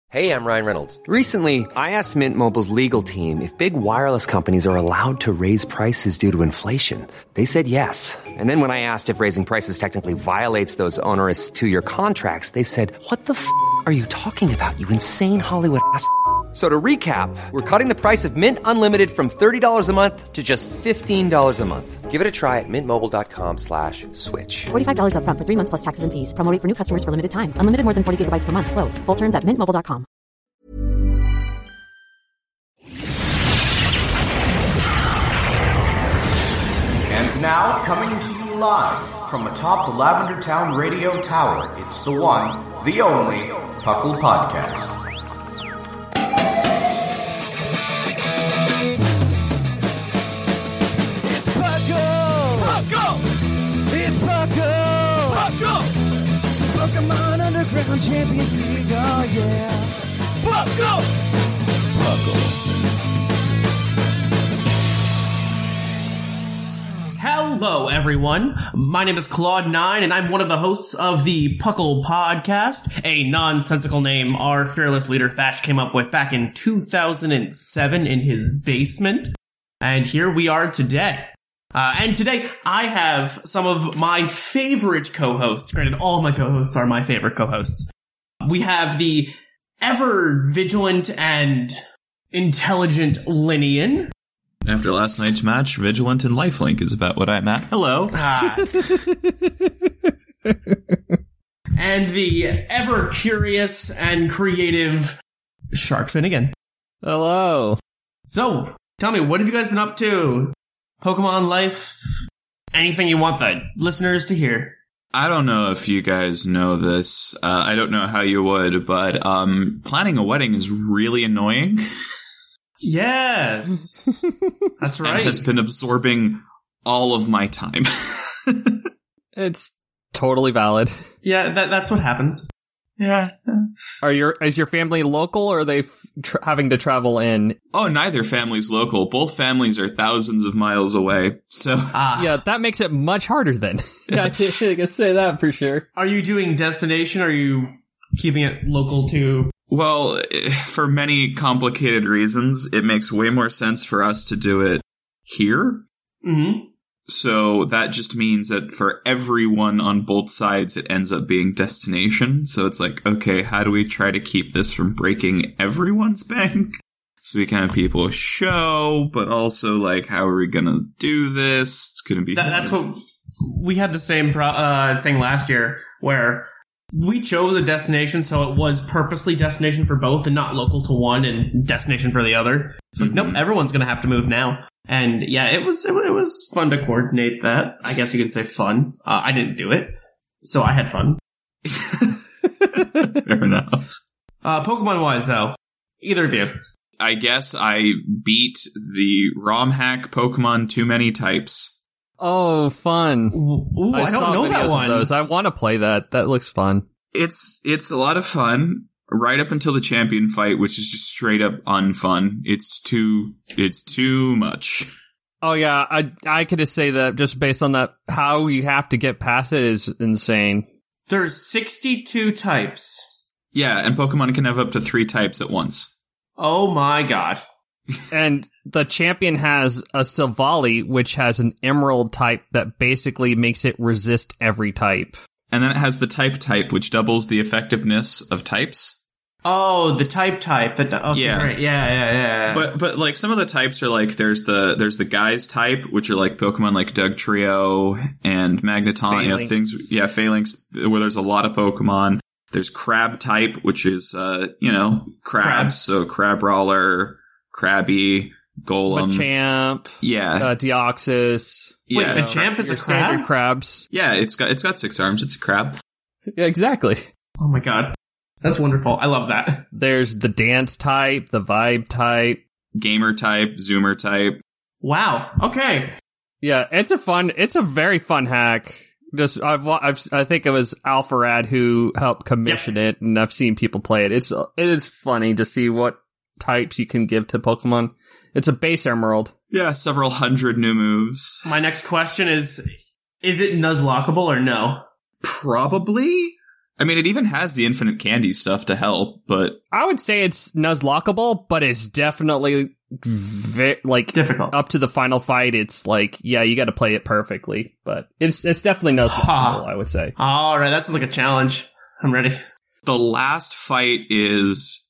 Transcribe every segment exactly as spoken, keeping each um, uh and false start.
Hey, I'm Ryan Reynolds. Recently, I asked Mint Mobile's legal team if big wireless companies are allowed to raise prices due to inflation. They said yes. And then when I asked if raising prices technically violates those onerous two-year contracts, they said, what the f*** are you talking about, you insane Hollywood ass f- So to recap, we're cutting the price of Mint Unlimited from thirty dollars a month to just fifteen dollars a month. Give it a try at mintmobile.com slash switch. forty-five dollars up front for three months plus taxes and fees. Promo rate for new customers for limited time. Unlimited more than forty gigabytes per month. Slows full terms at mint mobile dot com. And now, coming to you live from atop the Lavender Town Radio Tower, it's the one, the only, Puckle Podcast. It's Puckle! Puckle! It's Puckle! Puckle! Pokemon Underground Champions League, oh yeah! Puckle! Puckle. Hello, everyone. My name is Claude Nine, and I'm one of the hosts of the Puckle Podcast, a nonsensical name our fearless leader Thatch came up with back in two thousand seven in his basement. And here we are today. Uh, and today, I have some of my favorite co-hosts. Granted, all my co-hosts are my favorite co-hosts. We have the ever-vigilant and intelligent Linian. After last night's match, Vigilant and Lifelink is about what I'm at. Hello. Ah. And the ever-curious and creative Shark Finnegan. Hello. So, tell me, what have you guys been up to? Pokemon life? Anything you want the listeners to hear? I don't know if you guys know this. Uh, I don't know how you would, but um, planning a wedding is really annoying. Yes. That's right. And has been absorbing all of my time. It's totally valid. Yeah, that, that's what happens. Yeah. Are your is your family local, or are they f- tra- having to travel in? Oh, neither family's local. Both families are thousands of miles away. So, Ah. Yeah, that makes it much harder then. Yeah, I can, I can say that for sure. Are you doing destination, or are you keeping it local to... well, for many complicated reasons, it makes way more sense for us to do it here. Mm-hmm. So that just means that for everyone on both sides, it ends up being destination. So it's like, okay, how do we try to keep this from breaking everyone's bank? So we can have people show, but also, like, how are we going to do this? It's going to be... That, that's what... We had the same pro- uh, thing last year, where we chose a destination, so it was purposely destination for both and not local to one and destination for the other. So, mm-hmm. Nope, everyone's going to have to move now. And yeah, it was it, it was fun to coordinate that. I guess you could say fun. Uh, I didn't do it, so I had fun. Fair enough. Uh, Pokemon-wise, though, either of you. I guess I beat the ROM hack Pokemon Too Many Types. Oh, fun. Ooh, I, I don't saw know videos that one. Of those. I want to play that. That looks fun. It's it's a lot of fun. Right up until the champion fight, which is just straight up unfun. It's too, it's too much. Oh yeah, I I could just say that just based on that, how you have to get past it is insane. There's sixty-two types. Yeah, and Pokemon can have up to three types at once. Oh my god. And the champion has a Silvally, which has an Emerald type that basically makes it resist every type. And then it has the type type, which doubles the effectiveness of types. Oh, the type type. That, okay, yeah. Right. yeah, yeah, yeah. But but like some of the types are like there's the there's the guys type, which are like Pokemon like Dugtrio and Magneton, you know, things. Yeah, Phalanx, where there's a lot of Pokemon. There's Crab type, which is uh you know crabs, crabs. So Crabrawler, Krabby, Golem, Machamp, yeah, uh, Deoxys. Wait, yeah. Machamp is a crab? Standard crabs. Yeah, it's got it's got six arms. It's a crab. Yeah, exactly. Oh my god. That's wonderful. I love that. There's the dance type, the vibe type, gamer type, zoomer type. Wow. Okay. Yeah, it's a fun, it's a very fun hack. Just, I've, I've I think it was Alpharad who helped commission yep. it, and I've seen people play it. It's, it is funny to see what types you can give to Pokemon. It's a base Emerald. Yeah, several hundred new moves. My next question is, is it Nuzlockable or no? Probably. I mean, it even has the infinite candy stuff to help, but I would say it's Nuzlockable, but it's definitely vi- like difficult. Up to the final fight, it's like, yeah, you got to play it perfectly, but it's it's definitely Nuzlockable, I would say. All right, that sounds like a challenge. I'm ready. The last fight is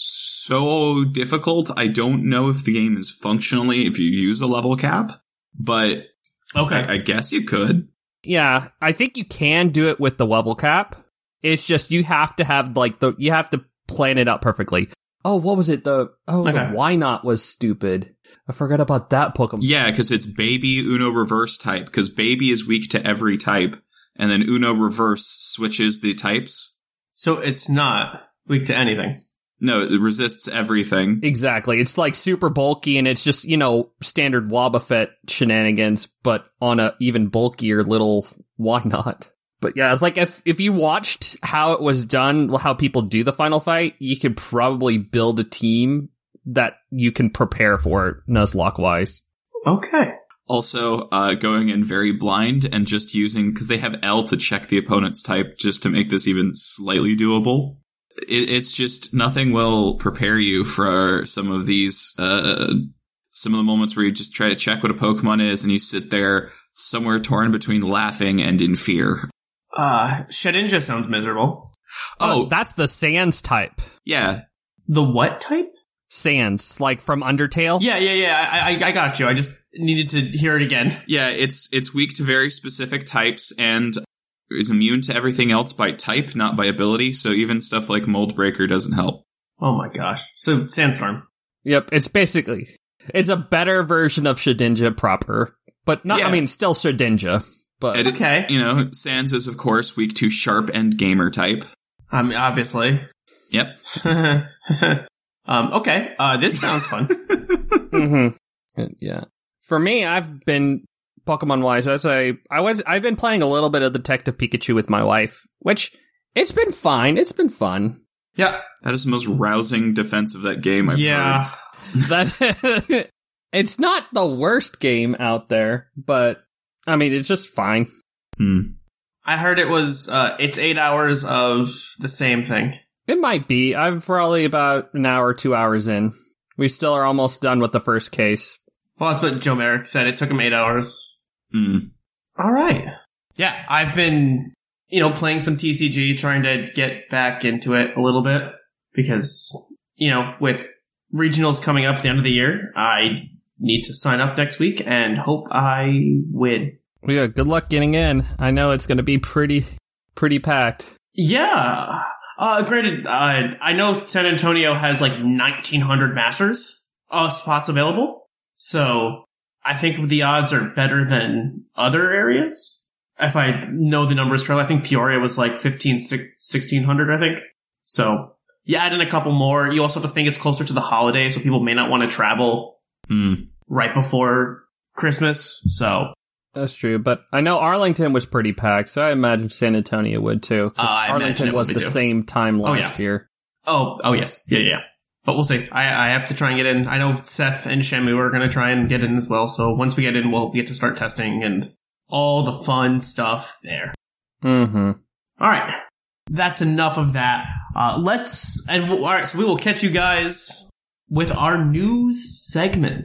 so difficult. I don't know if the game is functionally if you use a level cap, but okay, I, I guess you could. Yeah, I think you can do it with the level cap. It's just you have to have like the you have to plan it out perfectly. Oh, what was it? The oh, okay. the Why Not was stupid. I forgot about that Pokemon. Yeah, because it's Baby Uno Reverse type. Because Baby is weak to every type, and then Uno Reverse switches the types. So it's not weak to anything. No, it resists everything. Exactly. It's like super bulky, and it's just, you know, standard Wobbuffet shenanigans, but on a even bulkier little Why Not. But yeah, it's like if if you watched how it was done, how people do the final fight, you could probably build a team that you can prepare for it, Nuzlocke-wise. Okay. Also, uh, going in very blind and just using, because they have L to check the opponent's type just to make this even slightly doable. It, it's just, nothing will prepare you for some of these, uh, some of the moments where you just try to check what a Pokemon is and you sit there somewhere torn between laughing and in fear. Uh, Shedinja sounds miserable. Oh, uh, that's the Sands type. Yeah. The what type? Sands, like from Undertale. Yeah, yeah, yeah. I, I, I got you. I just needed to hear it again. Yeah, it's it's weak to very specific types and is immune to everything else by type, not by ability. So even stuff like Mold Breaker doesn't help. Oh my gosh. So Sandstorm. Yep, it's basically it's a better version of Shedinja proper, but not. Yeah. I mean, still Shedinja. But it, okay, you know, Sans is of course weak to Sharp and Gamer type. I mean, obviously. Yep. um. Okay. Uh. This sounds fun. mm-hmm. Yeah. For me, I've been Pokemon wise. I say I was. I've been playing a little bit of Detective Pikachu with my wife, which it's been fine. It's been fun. Yeah. That is the most rousing defense of that game I've yeah. heard. That it's not the worst game out there, but. I mean, it's just fine. Hmm. I heard it was, uh, it's eight hours of the same thing. It might be. I'm probably about an hour, two hours in. We still are almost done with the first case. Well, that's what Joe Merrick said. It took him eight hours. Hmm. All right. Yeah, I've been, you know, playing some T C G, trying to get back into it a little bit. Because, you know, with regionals coming up at the end of the year, I need to sign up next week and hope I win. Well, yeah, good luck getting in. I know it's going to be pretty, pretty packed. Yeah. Uh, granted, uh, I know San Antonio has like nineteen hundred Masters uh, spots available. So I think the odds are better than other areas. If I know the numbers correctly, I think Peoria was like fifteen, sixteen hundred, I think. So yeah, add in a couple more. You also have to think it's closer to the holiday, so people may not want to travel mm. right before Christmas. So that's true, but I know Arlington was pretty packed, so I imagine San Antonio would too. Uh, Arlington was the too. same time last oh, yeah. year. Oh, oh yes, yeah, yeah. But we'll see. I, I have to try and get in. I know Seth and Shamu are going to try and get in as well. So once we get in, we'll get to start testing and all the fun stuff there. Mm-hmm. All right, that's enough of that. Uh, let's and we'll, all right. So we will catch you guys with our news segment.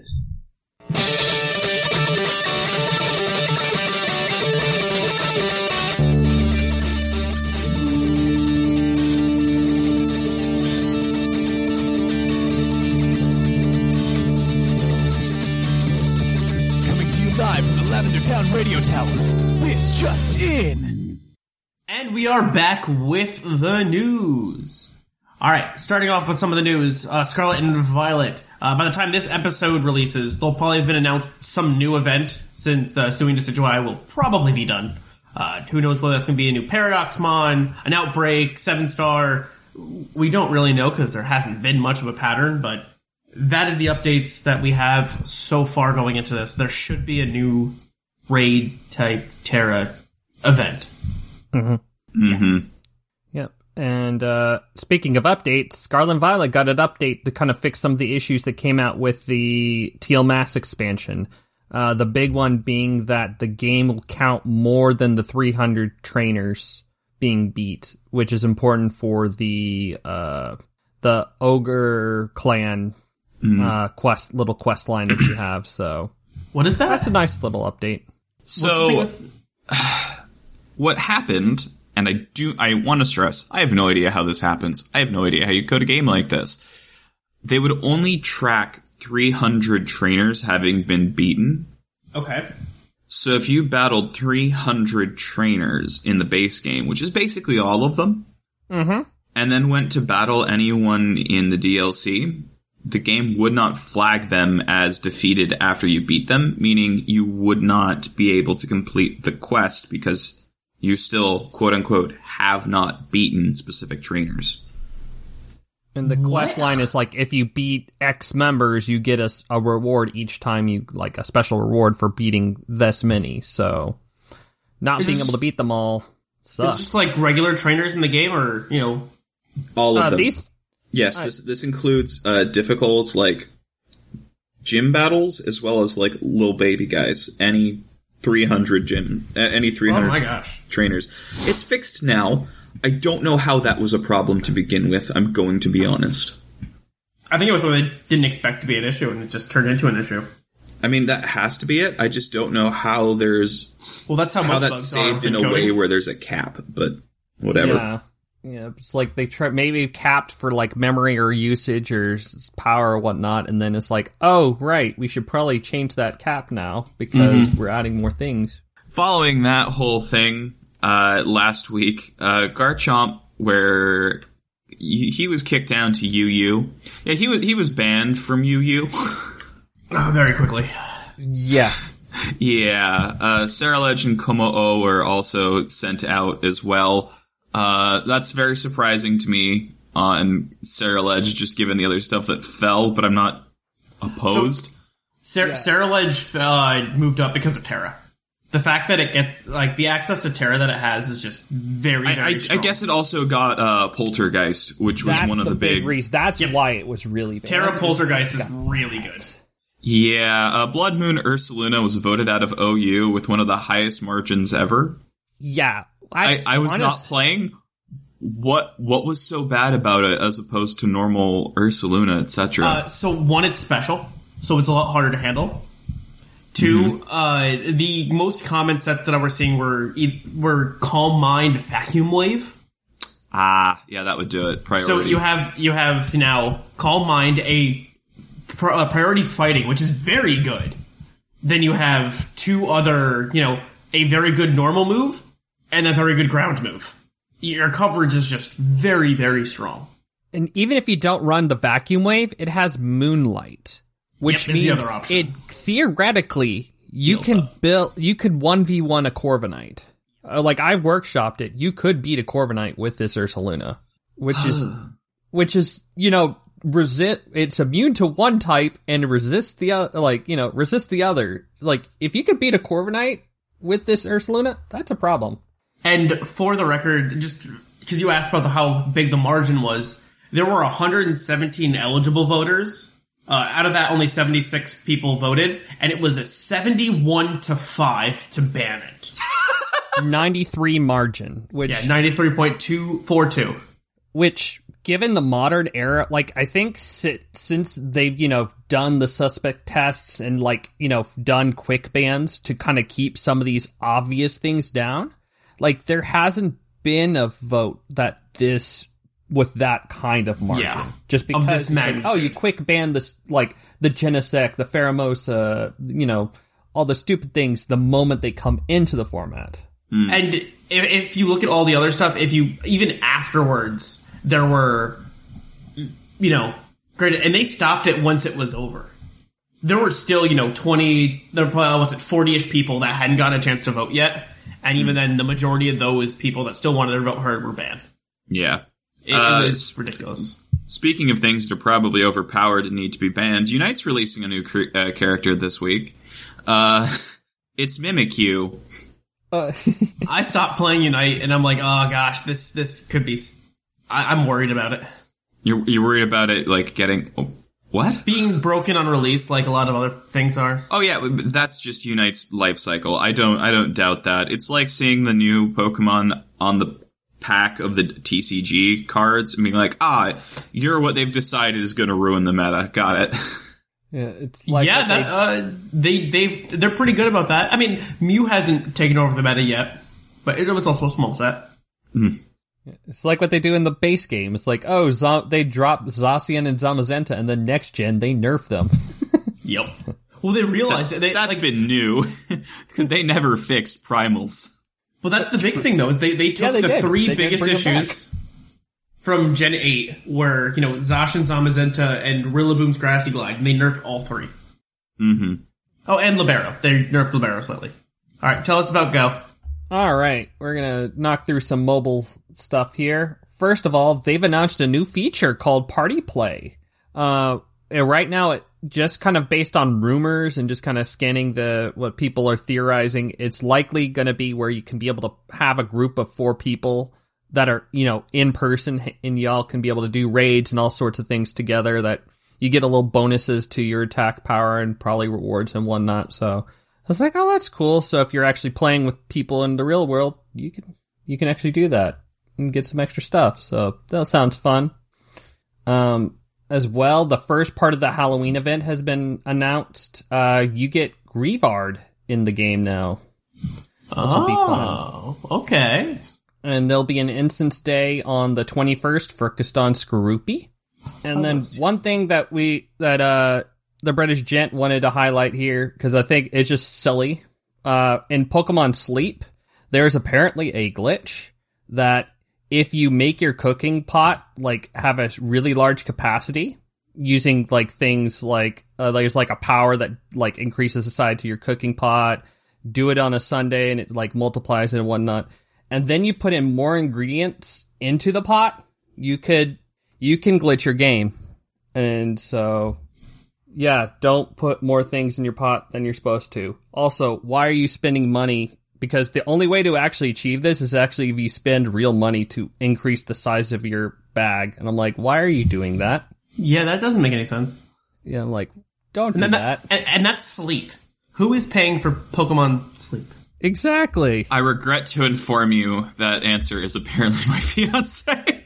Lavender Town Radio Tower. This just in. And we are back with the news. All right, starting off with some of the news. Uh, Scarlet and Violet. Uh, by the time this episode releases, there'll probably have been announced some new event, since the Suing Decidueye will probably be done. Uh, who knows whether that's going to be a new Paradoxmon, an Outbreak, seven star. We don't really know because there hasn't been much of a pattern, but that is the updates that we have so far going into this. There should be a new raid type Terra event. Mm-hmm. Mm-hmm. Yep. And uh, speaking of updates, Scarlet and Violet got an update to kind of fix some of the issues that came out with the Teal Mass expansion. Uh, the big one being that the game will count more than the three hundred trainers being beat, which is important for the uh, the ogre clan mm. uh, quest little quest line that you have. So what is that? That's a nice little update. So with- what happened? And I do I want to stress, I have no idea how this happens. I have no idea how you code a game like this. They would only track three hundred trainers having been beaten. Okay. So if you battled three hundred trainers in the base game, which is basically all of them, mm-hmm. and then went to battle anyone in the D L C, the game would not flag them as defeated after you beat them, meaning you would not be able to complete the quest because you still, quote-unquote, have not beaten specific trainers. And the quest line is like, if you beat X members, you get a, a reward each time you, like a special reward for beating this many. So, not is being this, able to beat them all sucks. Is this just like regular trainers in the game, or, you know? All of uh, them. These? Yes, uh, this this includes uh, difficult, like, gym battles, as well as, like, little baby guys. Any three hundred gym, uh, any three hundred oh my gosh. trainers. It's fixed now. I don't know how that was a problem to begin with, I'm going to be honest. I think it was something they didn't expect to be an issue, and it just turned into an issue. I mean, that has to be it. I just don't know how there's... Well, that's how, how most that's bugs saved are in a coding. way where there's a cap, but whatever. Yeah. Yeah, it's like they try maybe capped for like memory or usage or s- power or whatnot, and then it's like, oh, right, we should probably change that cap now because mm-hmm. we're adding more things. Following that whole thing, uh, last week, uh, Garchomp, where he, he was kicked down to U U. Yeah, he was he was banned from U U. Oh, very quickly. Yeah. Yeah, uh, Ceruledge and Kommo-o were also sent out as well. Uh, that's very surprising to me on Ceruledge, just given the other stuff that fell, but I'm not opposed. So, Cer- yeah. Ceruledge uh, moved up because of Terra. The fact that it gets, like, the access to Terra that it has is just very, very I, I, strong. I guess it also got uh, Poltergeist, which was That's one of the, the big... big reason. That's Yep. why it was really big. Terra Poltergeist is really good. Yeah, uh, Blood Moon Ursaluna was voted out of O U with one of the highest margins ever. Yeah. I, I was honest- not playing. What what was so bad about it as opposed to normal Ursaluna, et cetera? Uh, so, one, it's special, so it's a lot harder to handle. Two, mm-hmm. uh, the most common set that I was seeing were were Calm Mind Vacuum Wave. Ah, yeah, that would do it. Priority. So you have you have now Calm Mind, a, a priority fighting, which is very good. Then you have two other, you know, a very good normal move and a very good ground move. Your coverage is just very, very strong. And even if you don't run the Vacuum Wave, it has Moonlight, which yep, means it theoretically you Heals can up. build. You could one v one a Corviknight. Uh, like I workshopped it, you could beat a Corviknight with this Ursaluna, which is, which is you know resist. It's immune to one type and resist the other. Like you know resist the other. Like if you could beat a Corviknight with this Ursaluna, that's a problem. And for the record, just because you asked about the, how big the margin was, there were one hundred seventeen eligible voters. Uh, out of that, only seventy-six people voted, and it was a seventy-one to five to ban it. ninety-three margin, which yeah, ninety-three point two four two. Which, given the modern era, like I think si- since they've you know done the suspect tests and like you know done quick bans to kind of keep some of these obvious things down. Like, there hasn't been a vote that this, with that kind of margin. Yeah. Just because, of this it's like, oh, you quick ban this, like, the Genesect, the Pheromosa, you know, all the stupid things the moment they come into the format. Mm. And if, if you look at all the other stuff, if you, even afterwards, there were, you know, great, and they stopped it once it was over. There were still, you know, twenty, there were probably, what's it, forty-ish people that hadn't gotten a chance to vote yet. And even then, the majority of those people that still wanted their vote heard were banned. Yeah. It, uh, it was ridiculous. Speaking of things that are probably overpowered and need to be banned, Unite's releasing a new cr- uh, character this week. Uh, it's Mimikyu. Uh, I stopped playing Unite, and I'm like, oh gosh, this this could be... I, I'm worried about it. You're, you're worried about it, like, getting... Oh, what? Being broken on release, like a lot of other things are. Oh yeah, that's just Unite's life cycle. I don't, I don't doubt that. It's like seeing the new Pokemon on the pack of the T C G cards and being like, ah, you're what they've decided is going to ruin the meta. Got it. Yeah, it's like yeah, that, uh, they they they're pretty good about that. I mean, Mew hasn't taken over the meta yet, but it was also a small set. Mm. It's like what they do in the base game. It's like, oh, Z- they drop Zacian and Zamazenta, and then next gen they nerf them. Yep. Well, they realize that, they, that's like, been new. They never fixed primals. Well, that's the big thing, though, is they they took yeah, they the did. three they biggest issues from Gen eight, where you know Zacian, Zamazenta, and Rillaboom's Grassy Glide, and they nerfed all three. Mm-hmm. Oh, and Libero. They nerfed Libero slightly. All right, tell us about Go. All right, we're going to knock through some mobile stuff here. First of all, they've announced a new feature called Party Play. Uh, right now, it just kind of based on rumors and just kind of scanning the what people are theorizing, it's likely going to be where you can be able to have a group of four people that are, you know, in person, and y'all can be able to do raids and all sorts of things together that you get a little bonuses to your attack power and probably rewards and whatnot, so... I was like, oh, that's cool. So if you're actually playing with people in the real world, you can you can actually do that and get some extra stuff. So that sounds fun. Um, as well, the first part of the Halloween event has been announced. Uh, you get Grievard in the game now. Oh, okay. And there'll be an instance day on the twenty-first for Kastan Skorupi. And oh, then one thing that we that uh. the British gent wanted to highlight here, because I think it's just silly. Uh, in Pokemon Sleep, there's apparently a glitch that if you make your cooking pot, like, have a really large capacity, using, like, things like, uh, there's, like, a power that, like, increases the size to your cooking pot, do it on a Sunday, and it, like, multiplies it and whatnot, and then you put in more ingredients into the pot, you could, you can glitch your game. And so... yeah, don't put more things in your pot than you're supposed to. Also, why are you spending money? Because the only way to actually achieve this is actually if you spend real money to increase the size of your bag. And I'm like, why are you doing that? Yeah, that doesn't make any sense. Yeah, I'm like, don't and do that. that. And, and that's Sleep. Who is paying for Pokemon Sleep? Exactly. I regret to inform you that answer is apparently my fiance.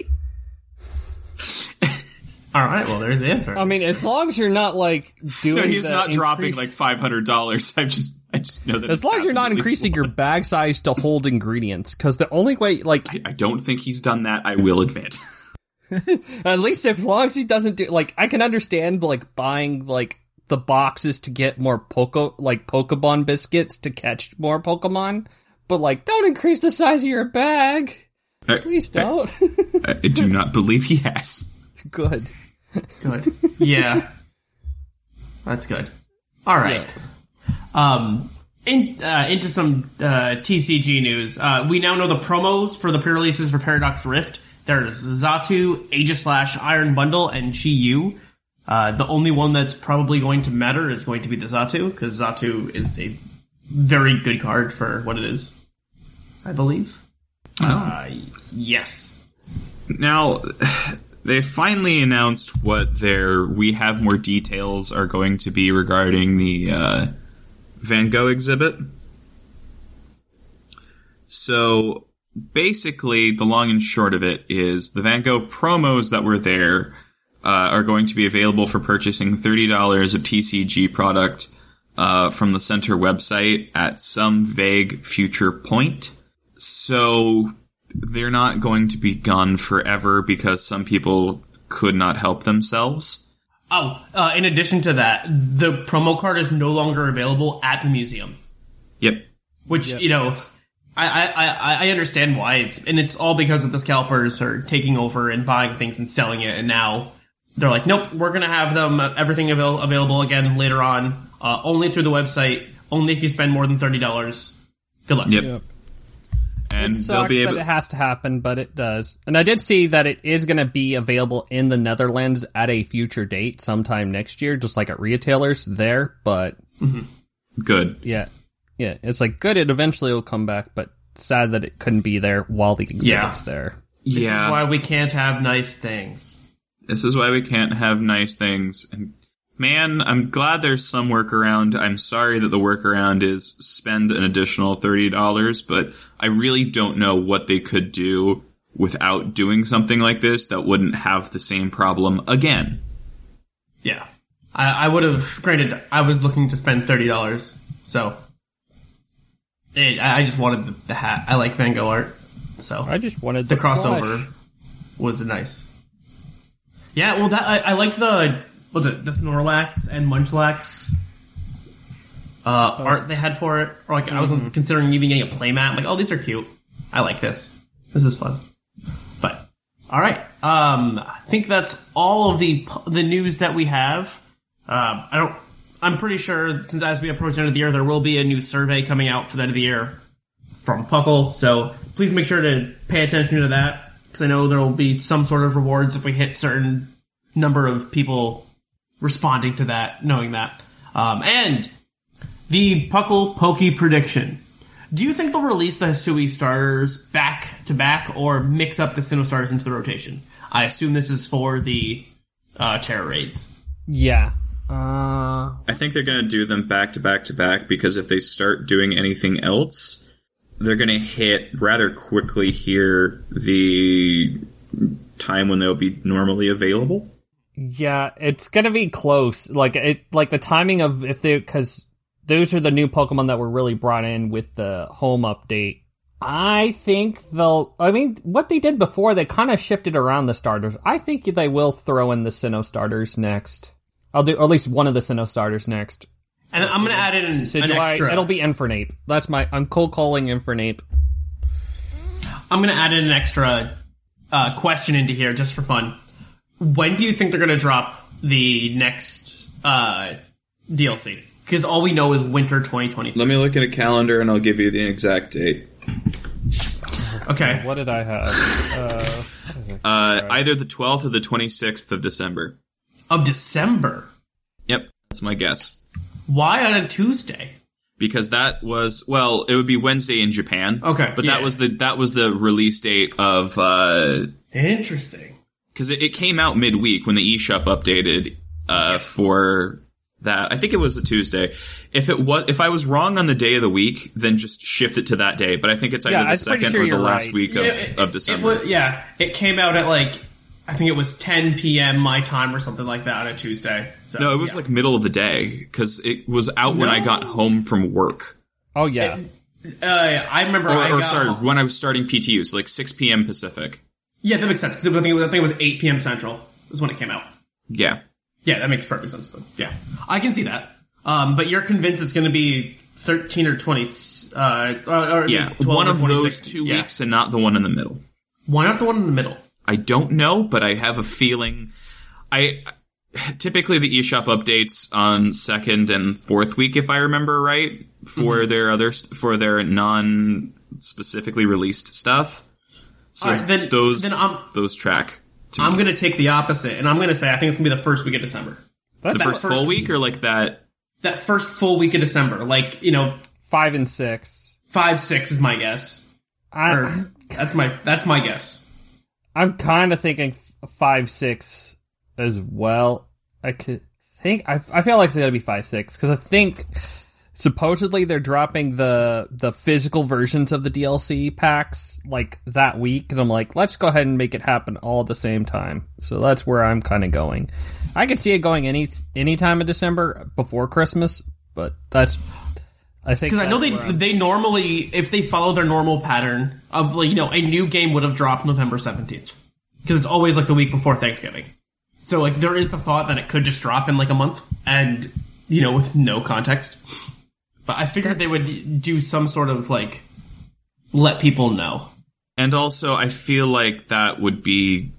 All right, well, there's the answer. I mean, as long as you're not, like, doing No, he's the not increase- dropping, like, five hundred dollars. I just I just know that as long as you're not increasing your once. bag size to hold ingredients, because the only way, like... I, I don't think he's done that, I will admit. At least as long as he doesn't do... like, I can understand, like, buying, like, the boxes to get more Poke... like, Pokemon biscuits to catch more Pokemon, but, like, don't increase the size of your bag. I, Please don't. I, I do not believe he has. Good. Good. Yeah. That's good. All right. Yeah. Um, in, uh, into some uh, T C G news. Uh, we now know the promos for the pre-releases for Paradox Rift. There's Xatu, Aegislash, Iron Bundle, and Chi-Yu. Uh, the only one that's probably going to matter is going to be the Xatu, because Xatu is a very good card for what it is, I believe. Oh. Uh, yes. Now... they finally announced what their We Have More Details are going to be regarding the uh, Van Gogh exhibit. So, basically, the long and short of it is the Van Gogh promos that were there uh, are going to be available for purchasing thirty dollars of T C G product uh, from the center website at some vague future point. So... they're not going to be gone forever because some people could not help themselves. Oh, uh, in addition to that, the promo card is no longer available at the museum. Yep. Which, yep. you know, I, I, I understand why. It's and it's all because of the scalpers are taking over and buying things and selling it, and now they're like, nope, we're going to have them uh, everything avail- available again later on, uh, only through the website, only if you spend more than thirty dollars. Good luck. Yep. yep. And it sucks they'll be able- that it has to happen, but it does. And I did see that it is going to be available in the Netherlands at a future date, sometime next year, just like at retailers there, but... Mm-hmm. Good. Yeah. Yeah, it's like, good, it eventually will come back, but sad that it couldn't be there while the exhibit's yeah. there. This yeah. is why we can't have nice things. This is why we can't have nice things. And man, I'm glad there's some workaround. I'm sorry that the workaround is spend an additional thirty dollars, but I really don't know what they could do without doing something like this that wouldn't have the same problem again. Yeah. I, I would have, granted, I was looking to spend thirty dollars, so it, I just wanted the, the hat. I like Van Gogh art, so I just wanted the, the crossover plush. Was nice. Yeah, well, that I, I like the, what's it, the Snorlax and Munchlax uh, oh. art they had for it. Or like, mm-hmm. I wasn't considering even getting a playmat. I'm like, oh, these are cute. I like this. This is fun. But, alright. Um, I think that's all of the the news that we have. Um, I don't. I'm pretty sure since as we approach the end of the year, there will be a new survey coming out for the end of the year from Puckle. So please make sure to pay attention to that because I know there will be some sort of rewards if we hit certain number of people responding to that, knowing that. Um, and the Puckle Pokey prediction. Do you think they'll release the Hisui starters back to back or mix up the Sinnoh starters into the rotation? I assume this is for the uh, Terror Raids. Yeah. Uh, I think they're going to do them back to back to back because if they start doing anything else, they're going to hit rather quickly here the time when they'll be normally available. Yeah, it's going to be close. Like it, like the timing of if they, because those are the new Pokemon that were really brought in with the home update. I think they'll, I mean, what they did before, they kind of shifted around the starters. I think they will throw in the Sinnoh starters next. I'll do, or at least one of the Sinnoh starters next. And I'm going to add in an, an extra. It'll be Infernape. That's my, I'm cold calling Infernape. I'm going to add in an extra uh, question into here just for fun. When do you think they're going to drop the next uh, D L C? Because all we know is winter twenty twenty. Let me look at a calendar and I'll give you the exact date. Okay. What did I have? Uh, uh, either the twelfth or the twenty-sixth of December. Of December? Yep, that's my guess. Why on a Tuesday? Because that was, well, it would be Wednesday in Japan. Okay, but yeah. that was the that was the release date of. Uh, Interesting. Because it, it came out midweek when the eShop updated uh, yeah. for that. I think it was a Tuesday. If it was, if I was wrong on the day of the week, then just shift it to that day. But I think it's either yeah, the second sure or the last right. week of, yeah, it, of December. It was, yeah, it came out at like. I think it was ten p.m. my time or something like that on a Tuesday. So, no, it was yeah. like middle of the day because it was out no. when I got home from work. Oh, yeah. It, uh, I remember or, I got or sorry, home. when I was starting P T U, so like six p.m. Pacific. Yeah, that makes sense because I think it was, I think it was eight p.m. Central is when it came out. Yeah. Yeah, that makes perfect sense then. Yeah. I can see that. Um, but you're convinced it's going to be thirteen or twenty, uh, or, or yeah, one of those two yeah. weeks and not the one in the middle. Why not the one in the middle? I don't know, but I have a feeling. I typically the eShop updates on second and fourth week, if I remember right, for mm-hmm. their other for their non specifically released stuff. So right, then, those then I'm, those track. I'm going to take the opposite, and I'm going to say I think it's going to be the first week of December. That's the first, first full week, or like that. That first full week of December, like you know, five and six. Five six is my guess. I, or, that's my that's my guess. I'm kind of thinking five six as well. I could think I, I feel like it's gonna be five six because I think supposedly they're dropping the the physical versions of the D L C packs like that week, and I'm like, let's go ahead and make it happen all at the same time. So that's where I'm kind of going. I could see it going any any time in December before Christmas, but that's. I think because I know they they normally, if they follow their normal pattern of like you know a new game would have dropped November seventeenth because it's always like the week before Thanksgiving. So like there is the thought that it could just drop in like a month and you know with no context. But I figured they would do some sort of like let people know. And also, I feel like that would be.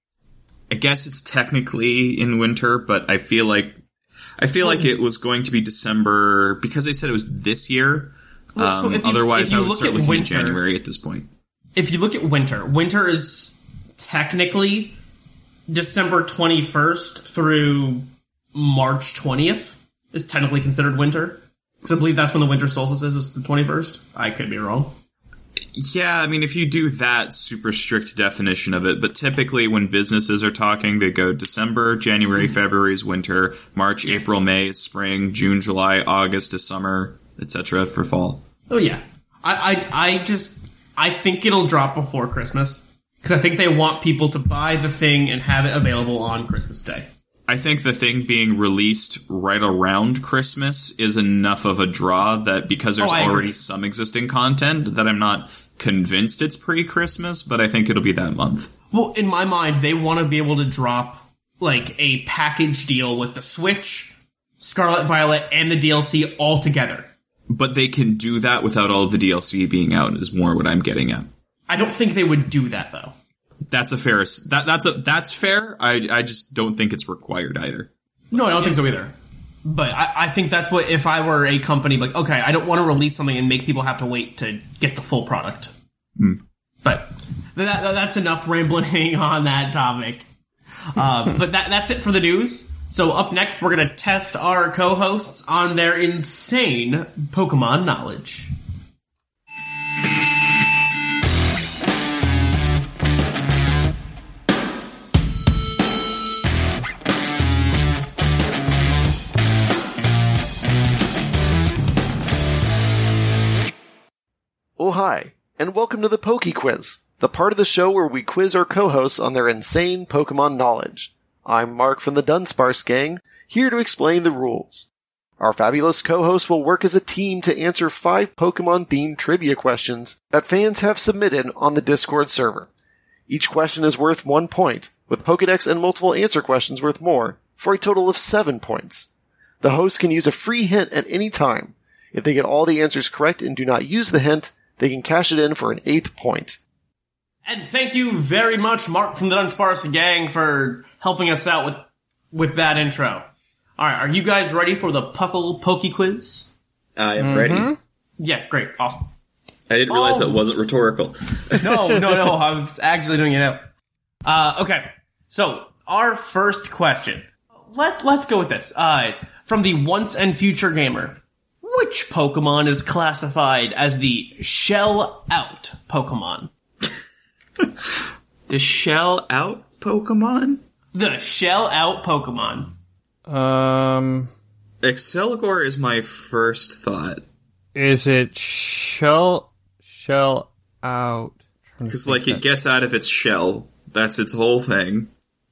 I guess it's technically in winter, but I feel like. I feel like it was going to be December because they said it was this year. Well, so um, if you, otherwise, if you I would look start at looking winter, at January at this point. If you look at winter, winter is technically December twenty-first through March twentieth is technically considered winter. Because I believe that's when the winter solstice is, is the twenty-first. I could be wrong. Yeah, I mean, if you do that super strict definition of it, but typically when businesses are talking, they go December, January, mm-hmm. February is winter, March, yes. April, May is spring, June, July, August is summer, et cetera for fall. Oh, yeah. I, I, I just, I think it'll drop before Christmas. Because I think they want people to buy the thing and have it available on Christmas Day. I think the thing being released right around Christmas is enough of a draw that because there's oh, already agree. some existing content that I'm not convinced it's pre-Christmas, but I think it'll be that month. Well, in my mind, they want to be able to drop like a package deal with the Switch, Scarlet Violet, and the D L C all together. But they can do that without all of the D L C being out, is more what I'm getting at. I don't think they would do that, though. That's a fair. That that's a that's fair. I I just don't think it's required either. No, I don't think so either. But I, I think that's what if I were a company, like, okay, I don't want to release something and make people have to wait to get the full product. Mm. But that, that's enough rambling on that topic. Uh, but that that's it for the news. So up next, we're going to test our co-hosts on their insane Pokemon knowledge. Oh, hi, and welcome to the Poke Quiz, the part of the show where we quiz our co-hosts on their insane Pokemon knowledge. I'm Mark from the Dunsparce Gang, here to explain the rules. Our fabulous co-hosts will work as a team to answer five Pokemon-themed trivia questions that fans have submitted on the Discord server. Each question is worth one point, with Pokedex and multiple answer questions worth more, for a total of seven points. The host can use a free hint at any time. If they get all the answers correct and do not use the hint, they can cash it in for an eighth point. And thank you very much, Mark from the Dunsparce Gang, for helping us out with with that intro. Alright, are you guys ready for the Puckle Poke Quiz? I am mm-hmm. ready. Yeah, great, awesome. I didn't realize oh. that wasn't rhetorical. no, no, no, I was actually doing it now. Uh, okay, so, our first question. Let, let's go with this. Uh, from the Once and Future Gamer. Which Pokemon is classified as the shell-out Pokemon? The shell-out Pokemon? The shell-out Pokemon. Um... Exceligor is my first thought. Is it shell... shell out? Because, like, it gets out of its shell. That's its whole thing.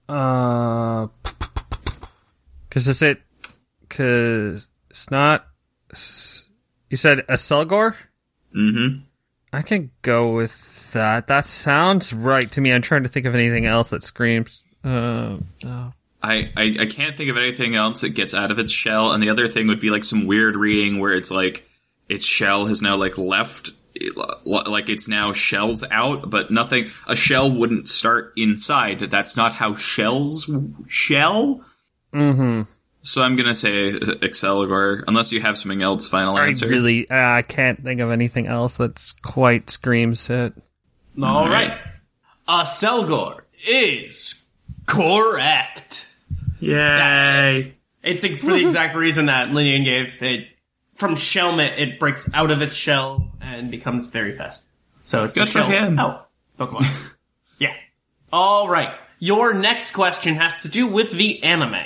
Uh... Because is it... Because it's not... You said Exceligor? Mm-hmm. I can go with that. That sounds right to me. I'm trying to think of anything else that screams. Uh, no. I, I, I can't think of anything else that gets out of its shell, and the other thing would be like some weird reading where it's like its shell has now like left, like it's now shells out, but nothing. A shell wouldn't start inside. That's not how shells shell. Mm-hmm. So I'm going to say Exceligor, unless you have something else, final I answer. really, uh, I can't think of anything else that's quite screams it. All right. Exceligor is correct. Yay. Yeah. It's for the exact reason that Linian gave. It, from Shelmet, it breaks out of its shell and becomes very fast. So it's good the for shell him. out Pokemon. Yeah. All right. Your next question has to do with the anime.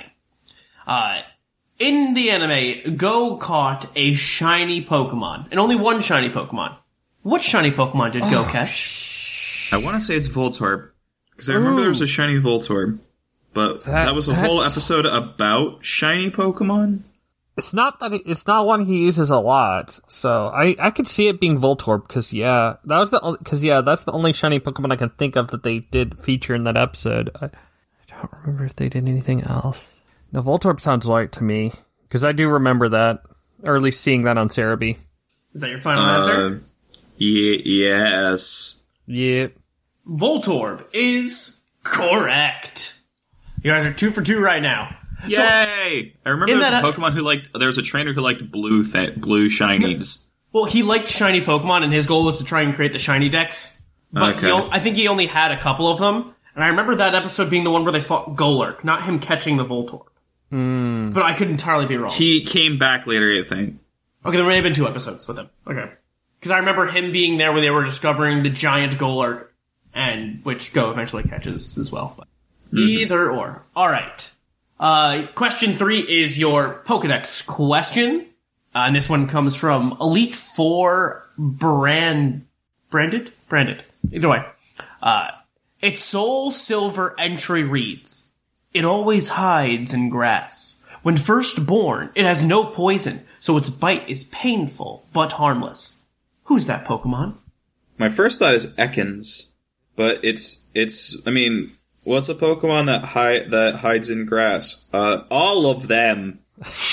Uh, in the anime, Go caught a shiny Pokemon, and only one shiny Pokemon. What shiny Pokemon did Go oh, catch? I want to say it's Voltorb, because I remember Ooh. there was a shiny Voltorb, but that, that was a whole episode about shiny Pokemon. It's not that it, it's not one he uses a lot, so I, I could see it being Voltorb, because yeah, that was the because yeah, that's the only shiny Pokemon I can think of that they did feature in that episode. I, I don't remember if they did anything else. No, Voltorb sounds right to me, because I do remember that, or at least seeing that on Cerebi. Is that your final uh, answer? Y- yes. Yep. Voltorb is correct. You guys are two for two right now. Yay! So, I remember there was a Pokemon who liked, there was a trainer who liked blue th- blue shinies. Well, he liked shiny Pokemon, and his goal was to try and create the shiny decks. But okay. he o- I think he only had a couple of them, and I remember that episode being the one where they fought Golurk, not him catching the Voltorb. Mm. But I could entirely be wrong. He came back later, I think. Okay, there may have been two episodes with him. Okay. Because I remember him being there where they were discovering the giant Golurk, and which Go eventually catches as well. But mm-hmm. Either or. Alright. Uh, question three is your Pokedex question. Uh, and this one comes from Elite Four Brand... Branded? Branded. Either way. Uh, Its Soul Silver entry reads, it always hides in grass. When first born, it has no poison, so its bite is painful, but harmless. Who's that Pokemon? My first thought is Ekans, but it's, it's, I mean, what's a Pokemon that hi- that hides in grass? Uh, all of them.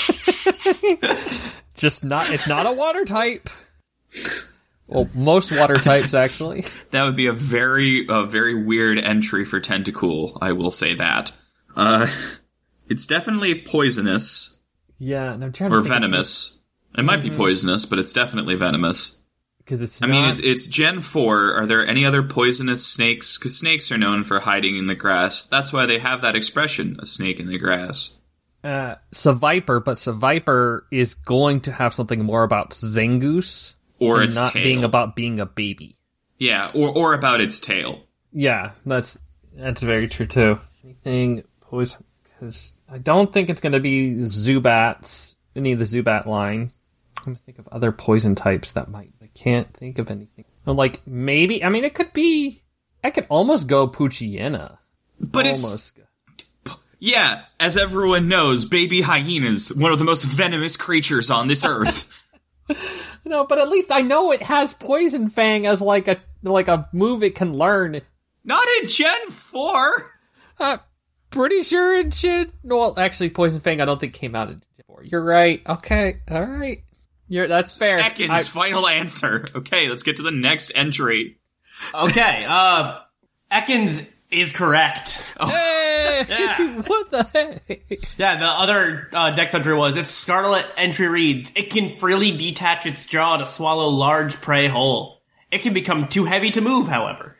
Just not, it's not a water type. Well, most water types, actually. That would be a very, a very weird entry for Tentacool, I will say that. Uh, it's definitely poisonous. Yeah, and I'm trying to Or think venomous. It might Mhm. be poisonous, but it's definitely venomous. Because it's I not... mean, it, it's Gen four. Are there any other poisonous snakes? Because snakes are known for hiding in the grass. That's why they have that expression, a snake in the grass. Uh, Seviper, but Seviper is going to have something more about Zangoose. Or and its not tail. being about being a baby. Yeah, or or about its tail. Yeah, that's that's very true too. Anything poison? Because I don't think it's going to be Zubats, any of the Zubat line. I'm going to think of other poison types that might. I can't think of anything. I'm like, maybe, I mean, it could be, I could almost go Poochyena. But almost. it's... Yeah, as everyone knows, baby hyenas, one of the most venomous creatures on this earth. No, but at least I know it has Poison Fang as like a like a move it can learn. Not in Gen four! Uh, pretty sure it should. Well, actually, Poison Fang I don't think came out in Gen four. You're right. Okay, alright. You're That's fair. Ekans' I- final answer. Okay, let's get to the next entry. Okay, uh, Ekans is correct. Hey! Yeah. What the heck? Yeah, the other uh, Dex entry was, its Scarlet entry reads, it can freely detach its jaw to swallow large prey whole. It can become too heavy to move, however.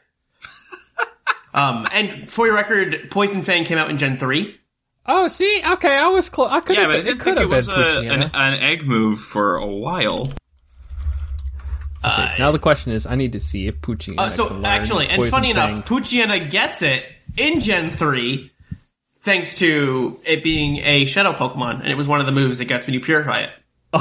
um, and for your record, Poison Fang came out in Gen three. Oh, see? Okay, I was close. I could Yeah, have but I been, didn't it think could it have was been a, an, Poochyena. an egg move for a while. Uh, Now the question is, I need to see if Poochyena Uh, so can learn actually, and Poison funny Fang. enough, Poochyena gets it in Gen three thanks to it being a shadow Pokemon, and it was one of the moves it gets when you purify it.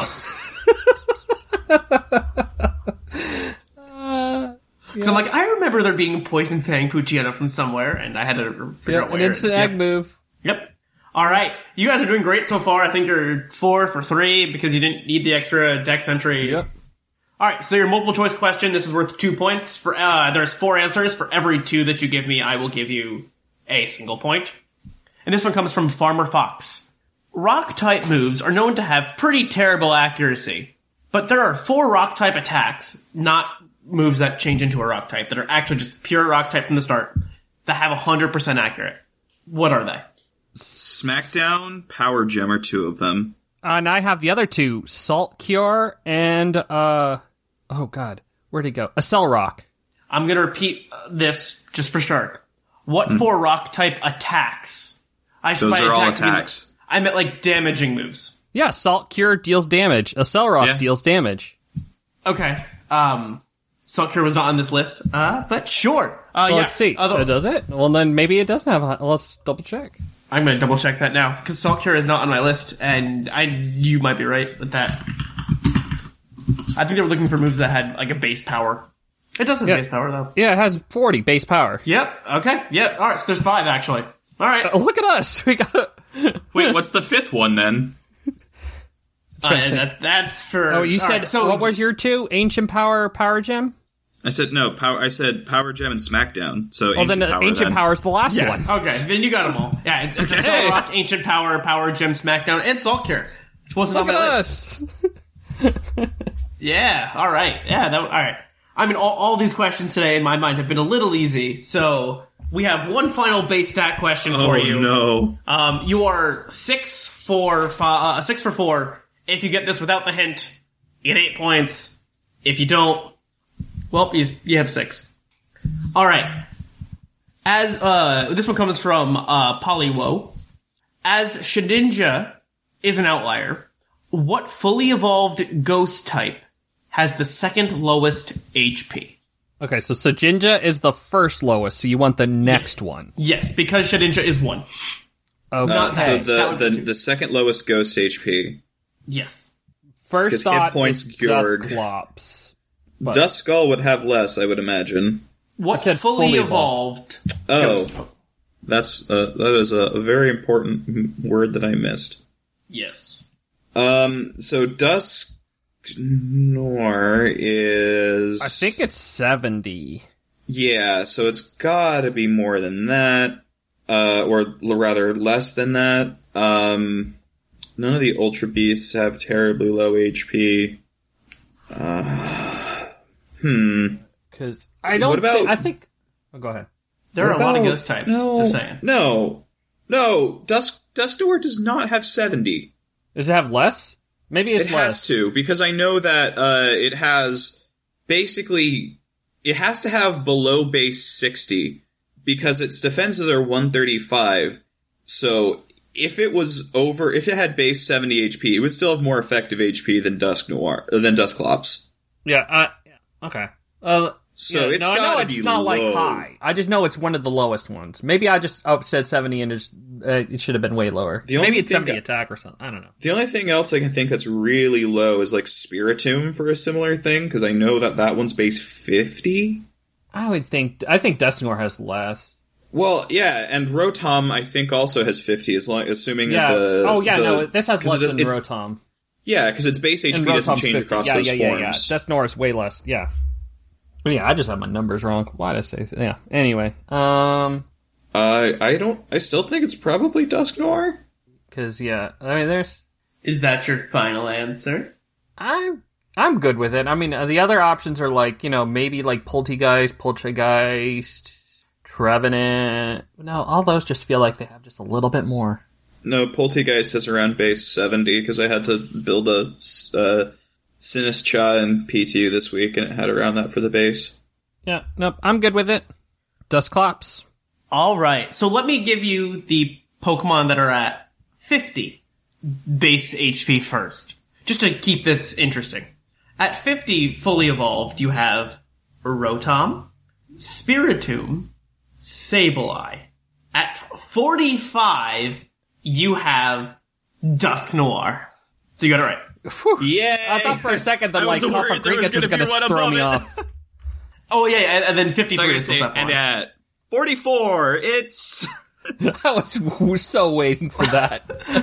uh, So I'm like, I remember there being Poison Fang Poochyena from somewhere, and I had to figure yeah, out an where. instant Yep. egg move. Yep. All right, you guys are doing great so far. I think you're four for three because you didn't need the extra Dex entry. Yep. All right, so your multiple choice question. This is worth two points. For uh, there's four answers. For every two that you give me, I will give you a single point. And this one comes from Farmer Fox. Rock type moves are known to have pretty terrible accuracy, but there are four rock type attacks, not moves that change into a rock type, that are actually just pure rock type from the start, that have one hundred percent accurate. What are they? Smackdown, Power Gem are two of them. Uh, and I have the other two, Salt Cure and, uh, oh god, where'd he go? Accel Rock. I'm going to repeat this just for start. What Hmm. four rock type attacks? I should Those by are all attacks, I mean- attacks. I meant like damaging moves. Yeah, Salt Cure deals damage. Accel Rock Yeah. deals damage. Okay. Um, Salt Cure was not on this list, uh, but sure. Uh, Well, yeah. let's see. Although, Uh, does it? Well, then maybe it doesn't have a... Let's double check. I'm going to double check that now, because Salt Cure is not on my list, and I you might be right with that. I think they were looking for moves that had like a base power. It does have Yeah. base power, though. Yeah, it has forty base power. Yep. Okay. Yep. All right. So there's five, actually. All right. Uh, look at us! We got... Wait, what's the fifth one then? Uh, that's, that's for... Oh, you all said... right, so what was your two? Ancient Power, Power Gem? I said no. Power. I said Power Gem and Smackdown. So Well, ancient then uh, power. Ancient then. Power's the last Yeah, one. okay, then you got them all. Yeah, it's, it's a Okay. Soul Rock, Ancient Power, Power Gem, Smackdown, and Salt Cure, which wasn't Look on at my list. us! Yeah, all right. Yeah, that, all right. I mean, all, all these questions today in my mind have been a little easy, so we have one final base stat question Oh for you. no! Um, you are six for five, uh, six for four. If you get this without the hint, you get eight points. If you don't, well, you, you have six. All right. As uh, this one comes from uh, Polywo. As Shedinja is an outlier, what fully evolved ghost type has the second lowest H P? Okay, so Sajinja is the first lowest, so you want the next Yes. one. Yes, because Shedinja is one. Okay. Uh, so That the, was the, the two. the second lowest ghost H P. Yes. First 'cause hit thought points is cured. Dusclops. But- Dust Skull would have less, I would imagine. What I said fully, fully evolved Oh, Ghost Pokemon. That's uh, that is a, a very important word that I missed. Yes. Um. So Dusknoir is. I think it's seventy. Yeah. So it's got to be more than that, uh, or rather less than that. Um. None of the Ultra Beasts have terribly low H P. Uh, hmm. Because I don't. What about? Think, I think. Oh, go ahead. There are What a lot of about- ghost types. No, Just saying. No, no. Dusk Dusknoir does not have seventy. Does it have less? Maybe it's It less. has to, because I know that uh, it has basically it has to have below base sixty because its defenses are one thirty-five. So if it was over, if it had base seventy H P, it would still have more effective H P than Dusknoir uh, than Dusclops. Yeah. Uh, yeah. Okay. Uh, So yeah, it's no, I know gotta it's be not like low. high. I just know it's one of the lowest ones. Maybe I just oh, said seventy and it's, uh, it should have been way lower. The only Maybe it's thing seventy I- attack or something. I don't know. The only thing else I can think that's really low is like Spiritomb for a similar thing, because I know that that one's base fifty. I would think. I think Dusknoir has less. Well, yeah, and Rotom I think also has fifty, as long assuming Yeah. that the oh yeah. the, no, this has 'cause less it does- than it's- Rotom. Yeah, because its base H P And doesn't Rotom's change fifty. across yeah, those yeah, yeah, forms. yeah. Dusknoir is way less. Yeah. But yeah, I just have my numbers wrong. Why did I say? Th- yeah. Anyway, um, Uh, I don't. I still think it's probably Dusknoir. because yeah, I mean, there's. Is that your final answer? I'm I'm good with it. I mean, uh, the other options are like, you know, maybe like Poltegeist, Poltergeist, Trevenant. No, all those just feel like they have just a little bit more. No, Poltegeist is around base seventy because I had to build a uh, Sinistcha and P T U this week, and it had around that for the base. Yeah, nope, I'm good with it. Dusclops. All right. So let me give you the Pokemon that are at fifty base H P first, just to keep this interesting. At fifty fully evolved, you have Rotom, Spiritomb, Sableye. At forty-five, you have Dusknoir. So you got it right. Yeah, I thought for a second that I like was worried there was Cofagrigus was gonna going be to one throw above me it. off. Oh yeah, and, and then fifty-three They're gonna is the say, set and one. at forty-four, it's I was, was so waiting for that.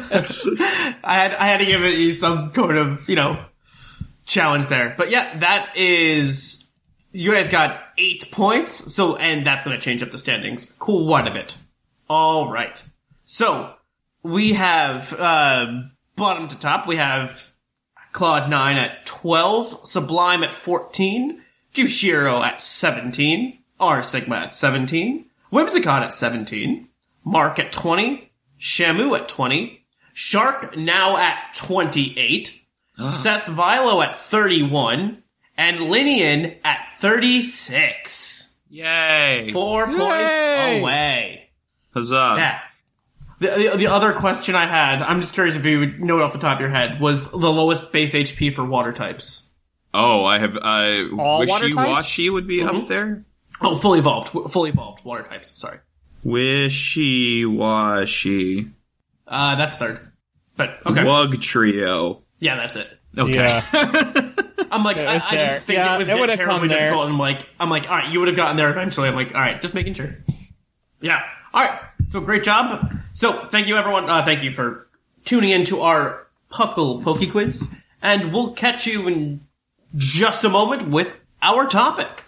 I had I had to give it you some kind of, you know, challenge there. But yeah, that is, you guys got eight points. So, and that's going to change up the standings quite a bit. All right. So we have uh, bottom to top. We have Claude nine at twelve, Sublime at fourteen, Jushiro at seventeen, R Sigma at seventeen, Whimsicott at seventeen, Mark at twenty, Shamu at twenty, Shark now at twenty-eight, Seth Vilo at thirty-one, and Linian at thirty-six. yay! Four Yay! points away. Huzzah! Yeah. The, the the other question I had, I'm just curious if you would know it off the top of your head, was the lowest base H P for water types. Oh, I have. Uh, All water Wishy types? Washy would be up there. Oh, fully evolved. W- Fully evolved water types. Sorry. Wishy Washy. Uh, that's third. But, okay. Wug Trio. Yeah, that's it. Okay. Yeah. I'm like, Yeah, I, it's I there. didn't think Yeah, it was it would've terribly come there. difficult. I'm like, I'm like, alright, you would have gotten there eventually. I'm like, alright, just making sure. Yeah. Alright. So great job. So thank you everyone. Uh, thank you for tuning in to our Puckle Poke Quiz. And we'll catch you in just a moment with our topic.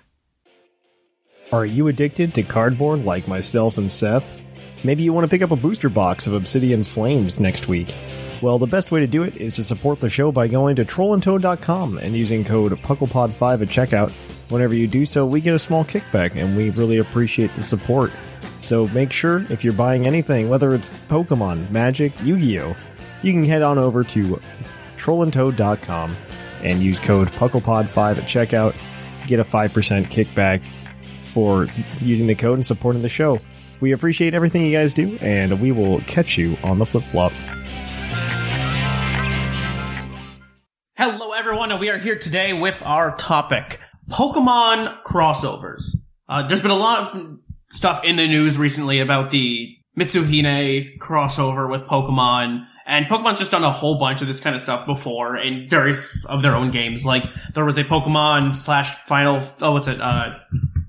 Are you addicted to cardboard like myself and Seth? Maybe you want to pick up a booster box of Obsidian Flames next week. Well, the best way to do it is to support the show by going to troll and toad dot com and using code PucklePod five at checkout. Whenever you do so, we get a small kickback, and we really appreciate the support. So make sure, if you're buying anything, whether it's Pokemon, Magic, Yu-Gi-Oh!, you can head on over to troll and toad dot com and use code PucklePod five at checkout. Get a five percent kickback for using the code and supporting the show. We appreciate everything you guys do, and we will catch you on the flip-flop. Hello everyone, and we are here today with our topic, Pokemon crossovers. Uh, there's been a lot of stuff in the news recently about the Mitsuhine crossover with Pokemon, and Pokemon's just done a whole bunch of this kind of stuff before in various of their own games. Like, there was a Pokemon slash Final, oh, what's it, uh,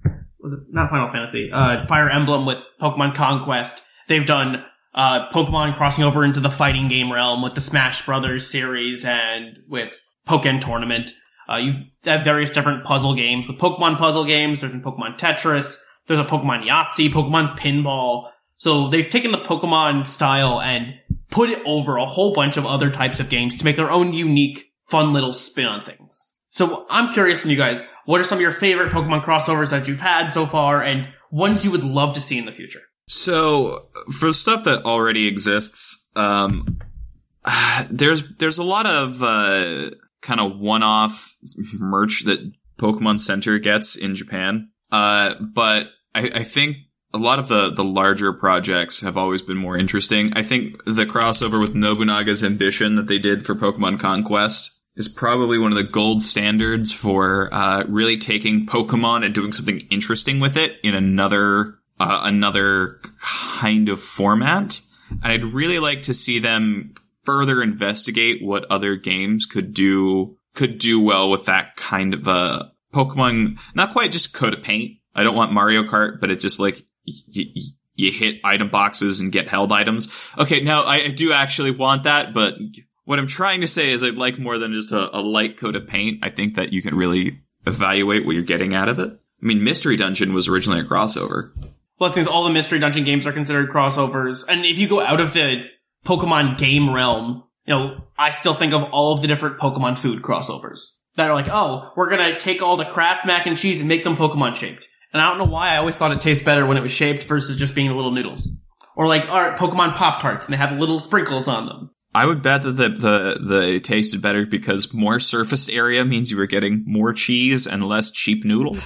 was it not Final Fantasy? Uh, Fire Emblem with Pokemon Conquest. They've done uh, Pokemon crossing over into the fighting game realm with the Smash Brothers series and with Pokken Tournament. Uh, you have various different puzzle games with Pokemon puzzle games. There's been Pokemon Tetris. There's a Pokemon Yahtzee, Pokemon Pinball. So they've taken the Pokemon style and put it over a whole bunch of other types of games to make their own unique, fun little spin on things. So I'm curious from you guys, what are some of your favorite Pokemon crossovers that you've had so far and ones you would love to see in the future? So, for stuff that already exists, um, there's, there's a lot of, uh, kind of one-off merch that Pokemon Center gets in Japan. Uh, but I, I think a lot of the, the larger projects have always been more interesting. I think the crossover with Nobunaga's Ambition that they did for Pokemon Conquest is probably one of the gold standards for, uh, really taking Pokemon and doing something interesting with it in another Uh, another kind of format. And I'd really like to see them further investigate what other games could do, could do well with that kind of a Pokemon, not quite just coat of paint. I don't want Mario Kart, but it's just like, y- y- you hit item boxes and get held items. Okay, now I, I do actually want that, but what I'm trying to say is I'd like more than just a, a light coat of paint. I think that you can really evaluate what you're getting out of it. I mean, Mystery Dungeon was originally a crossover. Well, it seems all the Mystery Dungeon games are considered crossovers. And if you go out of the Pokemon game realm, you know, I still think of all of the different Pokemon food crossovers that are like, oh, we're going to take all the Kraft mac and cheese and make them Pokemon shaped. And I don't know why I always thought it tastes better when it was shaped versus just being little noodles. Or like, all right, Pokemon Pop-Tarts and they have little sprinkles on them. I would bet that the, the, the it tasted better because more surface area means you were getting more cheese and less cheap noodle.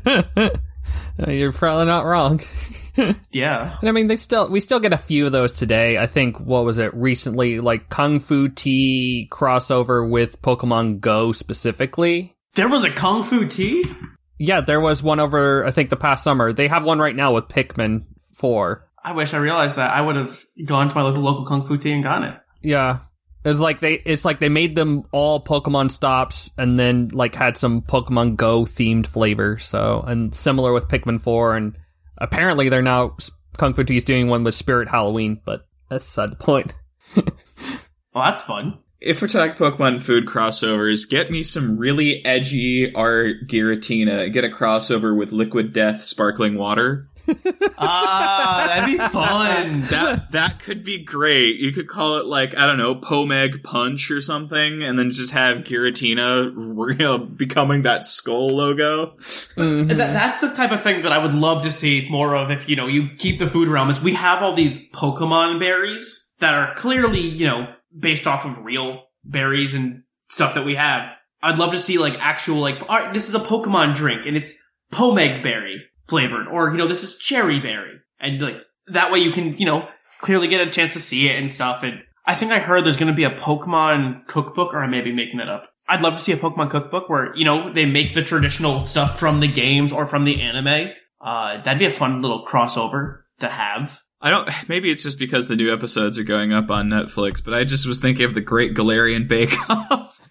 You're probably not wrong. Yeah. And I mean, they still, we still get a few of those today. I think, what was it recently? Like Kung Fu Tea crossover with Pokemon Go specifically. There was a Kung Fu Tea? Yeah, there was one over, I think, the past summer. They have one right now with Pikmin four. I wish I realized that. I would have gone to my local, local Kung Fu Tea and gotten it. Yeah. It's like they, it's like they made them all Pokemon stops and then like had some Pokemon Go themed flavor. So, and similar with Pikmin four, and apparently they're now, Kung Fu Tea is doing one with Spirit Halloween, but that's beside the point. Well, that's fun. If we're talking Pokemon food crossovers, get me some really edgy art Giratina. Get a crossover with Liquid Death sparkling water. Ah, that'd be fun. That that could be great. You could call it like, I don't know, Pomeg Punch or something, and then just have Giratina, you know, becoming that skull logo. Mm-hmm. That, that's the type of thing that I would love to see more of if, you know, you keep the food realm. Is we have all these Pokemon berries that are clearly, you know, based off of real berries and stuff that we have. I'd love to see like actual, like, all right, this is a Pokemon drink and it's Pomeg berry flavored, or, you know, this is cherry berry. And like, that way you can, you know, clearly get a chance to see it and stuff. And I think I heard there's going to be a Pokemon cookbook, or I may be making that up. I'd love to see a Pokemon cookbook where, you know, they make the traditional stuff from the games or from the anime. Uh, that'd be a fun little crossover to have. I don't, maybe it's just because the new episodes are going up on Netflix, but I just was thinking of the Great Galarian Bake Off.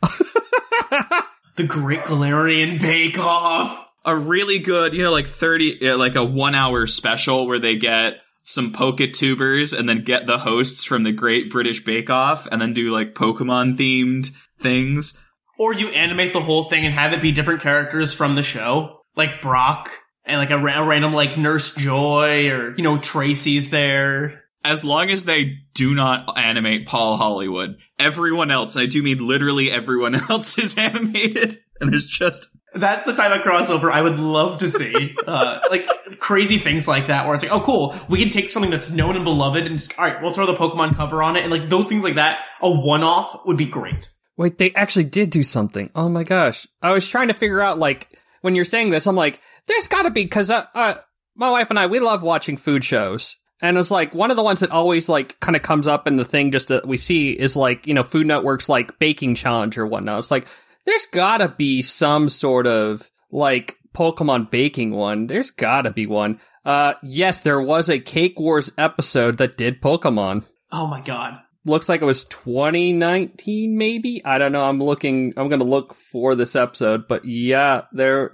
The Great Galarian Bake Off. A really good, you know, like thirty, like a one hour special where they get some Poketubers and then get the hosts from the Great British Bake Off and then do like Pokemon themed things. Or you animate the whole thing and have it be different characters from the show, like Brock and like a, ra- a random like Nurse Joy, or, you know, Tracy's there. As long as they do not animate Paul Hollywood, everyone else, and I do mean literally everyone else, is animated. And there's just... That's the type of crossover I would love to see. uh, like, crazy things like that, where it's like, oh, cool, we can take something that's known and beloved and just, alright, we'll throw the Pokemon cover on it, and like, those things like that, a one-off would be great. Wait, they actually did do something. Oh my gosh. I was trying to figure out, like, when you're saying this, I'm like, there's gotta be, cause, uh, uh, my wife and I, we love watching food shows. And it's like, one of the ones that always, like, kind of comes up in the thing just that we see is, like, you know, Food Network's, like, baking challenge or whatnot. It's like, there's gotta be some sort of, like, Pokemon baking one. There's gotta be one. Uh, yes, there was a Cake Wars episode that did Pokemon. Oh my god. Looks like it was twenty nineteen, maybe? I don't know, I'm looking, I'm gonna look for this episode, but yeah, there,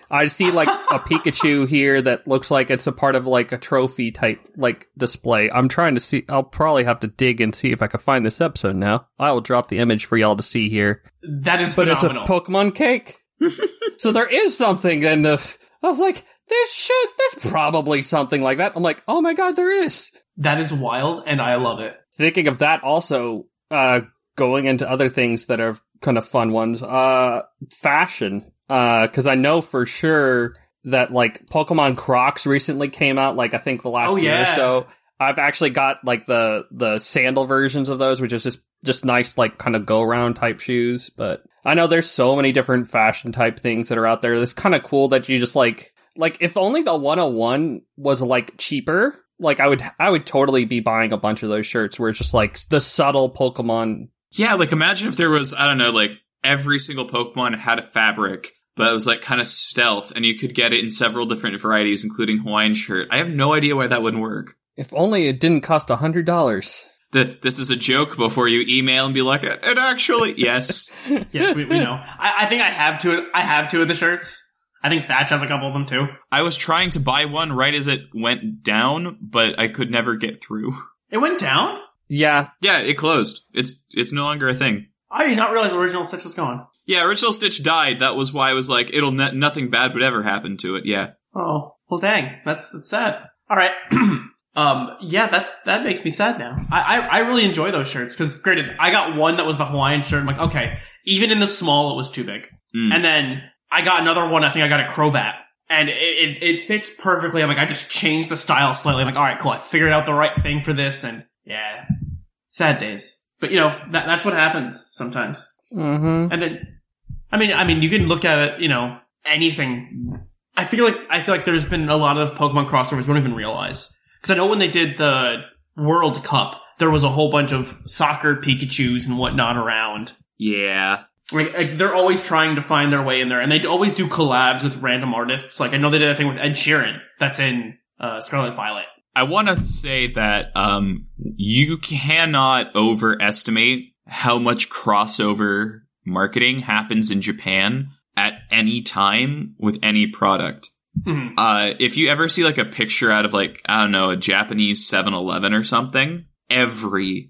I see like a Pikachu here that looks like it's a part of like a trophy type like display. I'm trying to see. I'll probably have to dig and see if I can find this episode now. I will drop the image for y'all to see here. That is but phenomenal. It's a Pokemon cake. So there is something. And the I was like, there's shit. There's probably something like that. I'm like, oh my god, there is. That is wild, and I love it. Thinking of that, also uh, going into other things that are kind of fun ones. Uh, fashion. Because uh, I know for sure that, like, Pokemon Crocs recently came out, like, I think the last oh, year yeah. or so. I've actually got, like, the the sandal versions of those, which is just, just nice, like, kind of go-around type shoes. But I know there's so many different fashion type things that are out there. It's kind of cool that you just, like, like, if only the one oh one was, like, cheaper, like, I would, I would totally be buying a bunch of those shirts where it's just, like, the subtle Pokemon. Yeah, like, imagine if there was, I don't know, like, every single Pokemon had a fabric, but it was like kind of stealth, and you could get it in several different varieties, including Hawaiian shirt. I have no idea why that wouldn't work. If only it didn't cost one hundred dollars. The, this is a joke before you email and be like, it, it actually, yes. Yes, we, we know. I, I think I have two, I have two of the shirts. I think Thatch has a couple of them too. I was trying to buy one right as it went down, but I could never get through. It went down? Yeah. Yeah, it closed. It's, it's no longer a thing. I did not realize Original Stitch was gone. Yeah, Original Stitch died. That was why I was like, it'll ne- nothing bad would ever happen to it. Yeah. Oh, well, dang, that's that's sad. All right, um, yeah, that that makes me sad now. I I, I really enjoy those shirts because, granted, I got one that was the Hawaiian shirt. I'm like, okay, even in the small, it was too big. Mm. And then I got another one. I think I got a Crobat, and it, it it fits perfectly. I'm like, I just changed the style slightly. I'm like, all right, cool. I figured out the right thing for this, and yeah, sad days. But you know, that that's what happens sometimes. Mm-hmm. And then. I mean, I mean, you can look at it, you know, anything. I feel like, I feel like there's been a lot of Pokemon crossovers we don't even realize. Cause I know when they did the World Cup, there was a whole bunch of soccer Pikachus and whatnot around. Yeah. Like, like, they're always trying to find their way in there, and they always do collabs with random artists. Like, I know they did a thing with Ed Sheeran that's in, uh, Scarlet Violet. I want to say that, um, you cannot overestimate how much crossover marketing happens in Japan at any time with any product. Mm-hmm. Uh, if you ever see like a picture out of like, I don't know, a Japanese seven eleven or something, every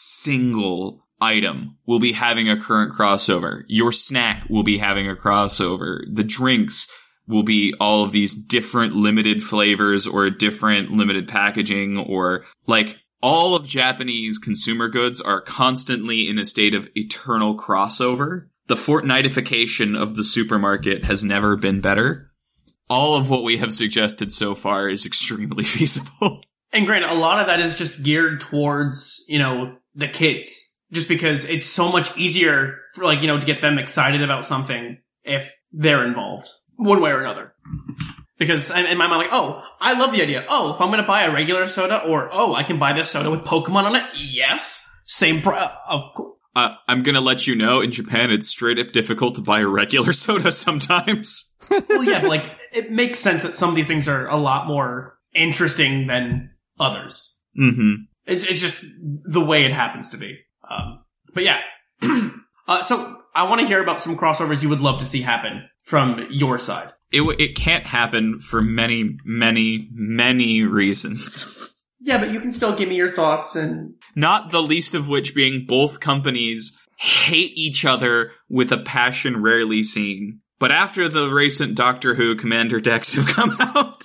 single item will be having a current crossover. Your snack will be having a crossover. The drinks will be all of these different limited flavors or different limited packaging, or like, all of Japanese consumer goods are constantly in a state of eternal crossover. The Fortnitification of the supermarket has never been better. All of what we have suggested so far is extremely feasible. And granted, a lot of that is just geared towards, you know, the kids. Just because it's so much easier for, like, you know, to get them excited about something if they're involved. One way or another. Because in my mind, like, oh, I love the idea. Oh, if I'm going to buy a regular soda, or, oh, I can buy this soda with Pokemon on it. Yes. Same pr- of course. Uh, I'm going to let you know, in Japan, it's straight up difficult to buy a regular soda sometimes. Well, yeah, but, like, it makes sense that some of these things are a lot more interesting than others. Mm-hmm. It's, it's just the way it happens to be. Um, but yeah. uh, so I want to hear about some crossovers you would love to see happen from your side. It w- it can't happen for many, many, many reasons. Yeah, but you can still give me your thoughts, and not the least of which being both companies hate each other with a passion rarely seen. But after the recent Doctor Who Commander decks have come out,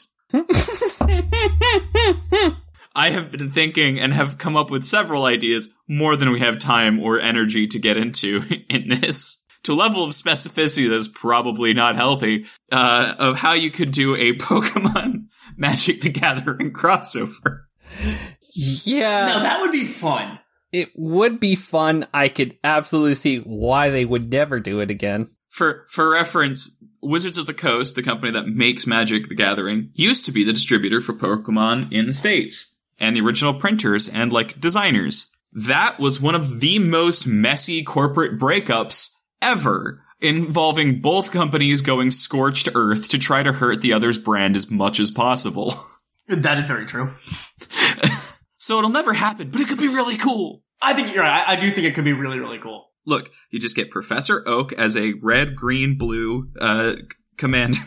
I have been thinking and have come up with several ideas, more than we have time or energy to get into in this, to a level of specificity that's probably not healthy, uh, of how you could do a Pokemon Magic the Gathering crossover. Yeah. Now that would be fun. It would be fun. I could absolutely see why they would never do it again. For for reference, Wizards of the Coast, the company that makes Magic the Gathering, used to be the distributor for Pokemon in the States, and the original printers and, like, designers. That was one of the most messy corporate breakups ever, involving both companies going scorched earth to try to hurt the other's brand as much as possible. That is very true. So it'll never happen, but it could be really cool. I think you're right. I, I do think it could be really, really cool. Look, you just get Professor Oak as a red, green, blue uh, commander.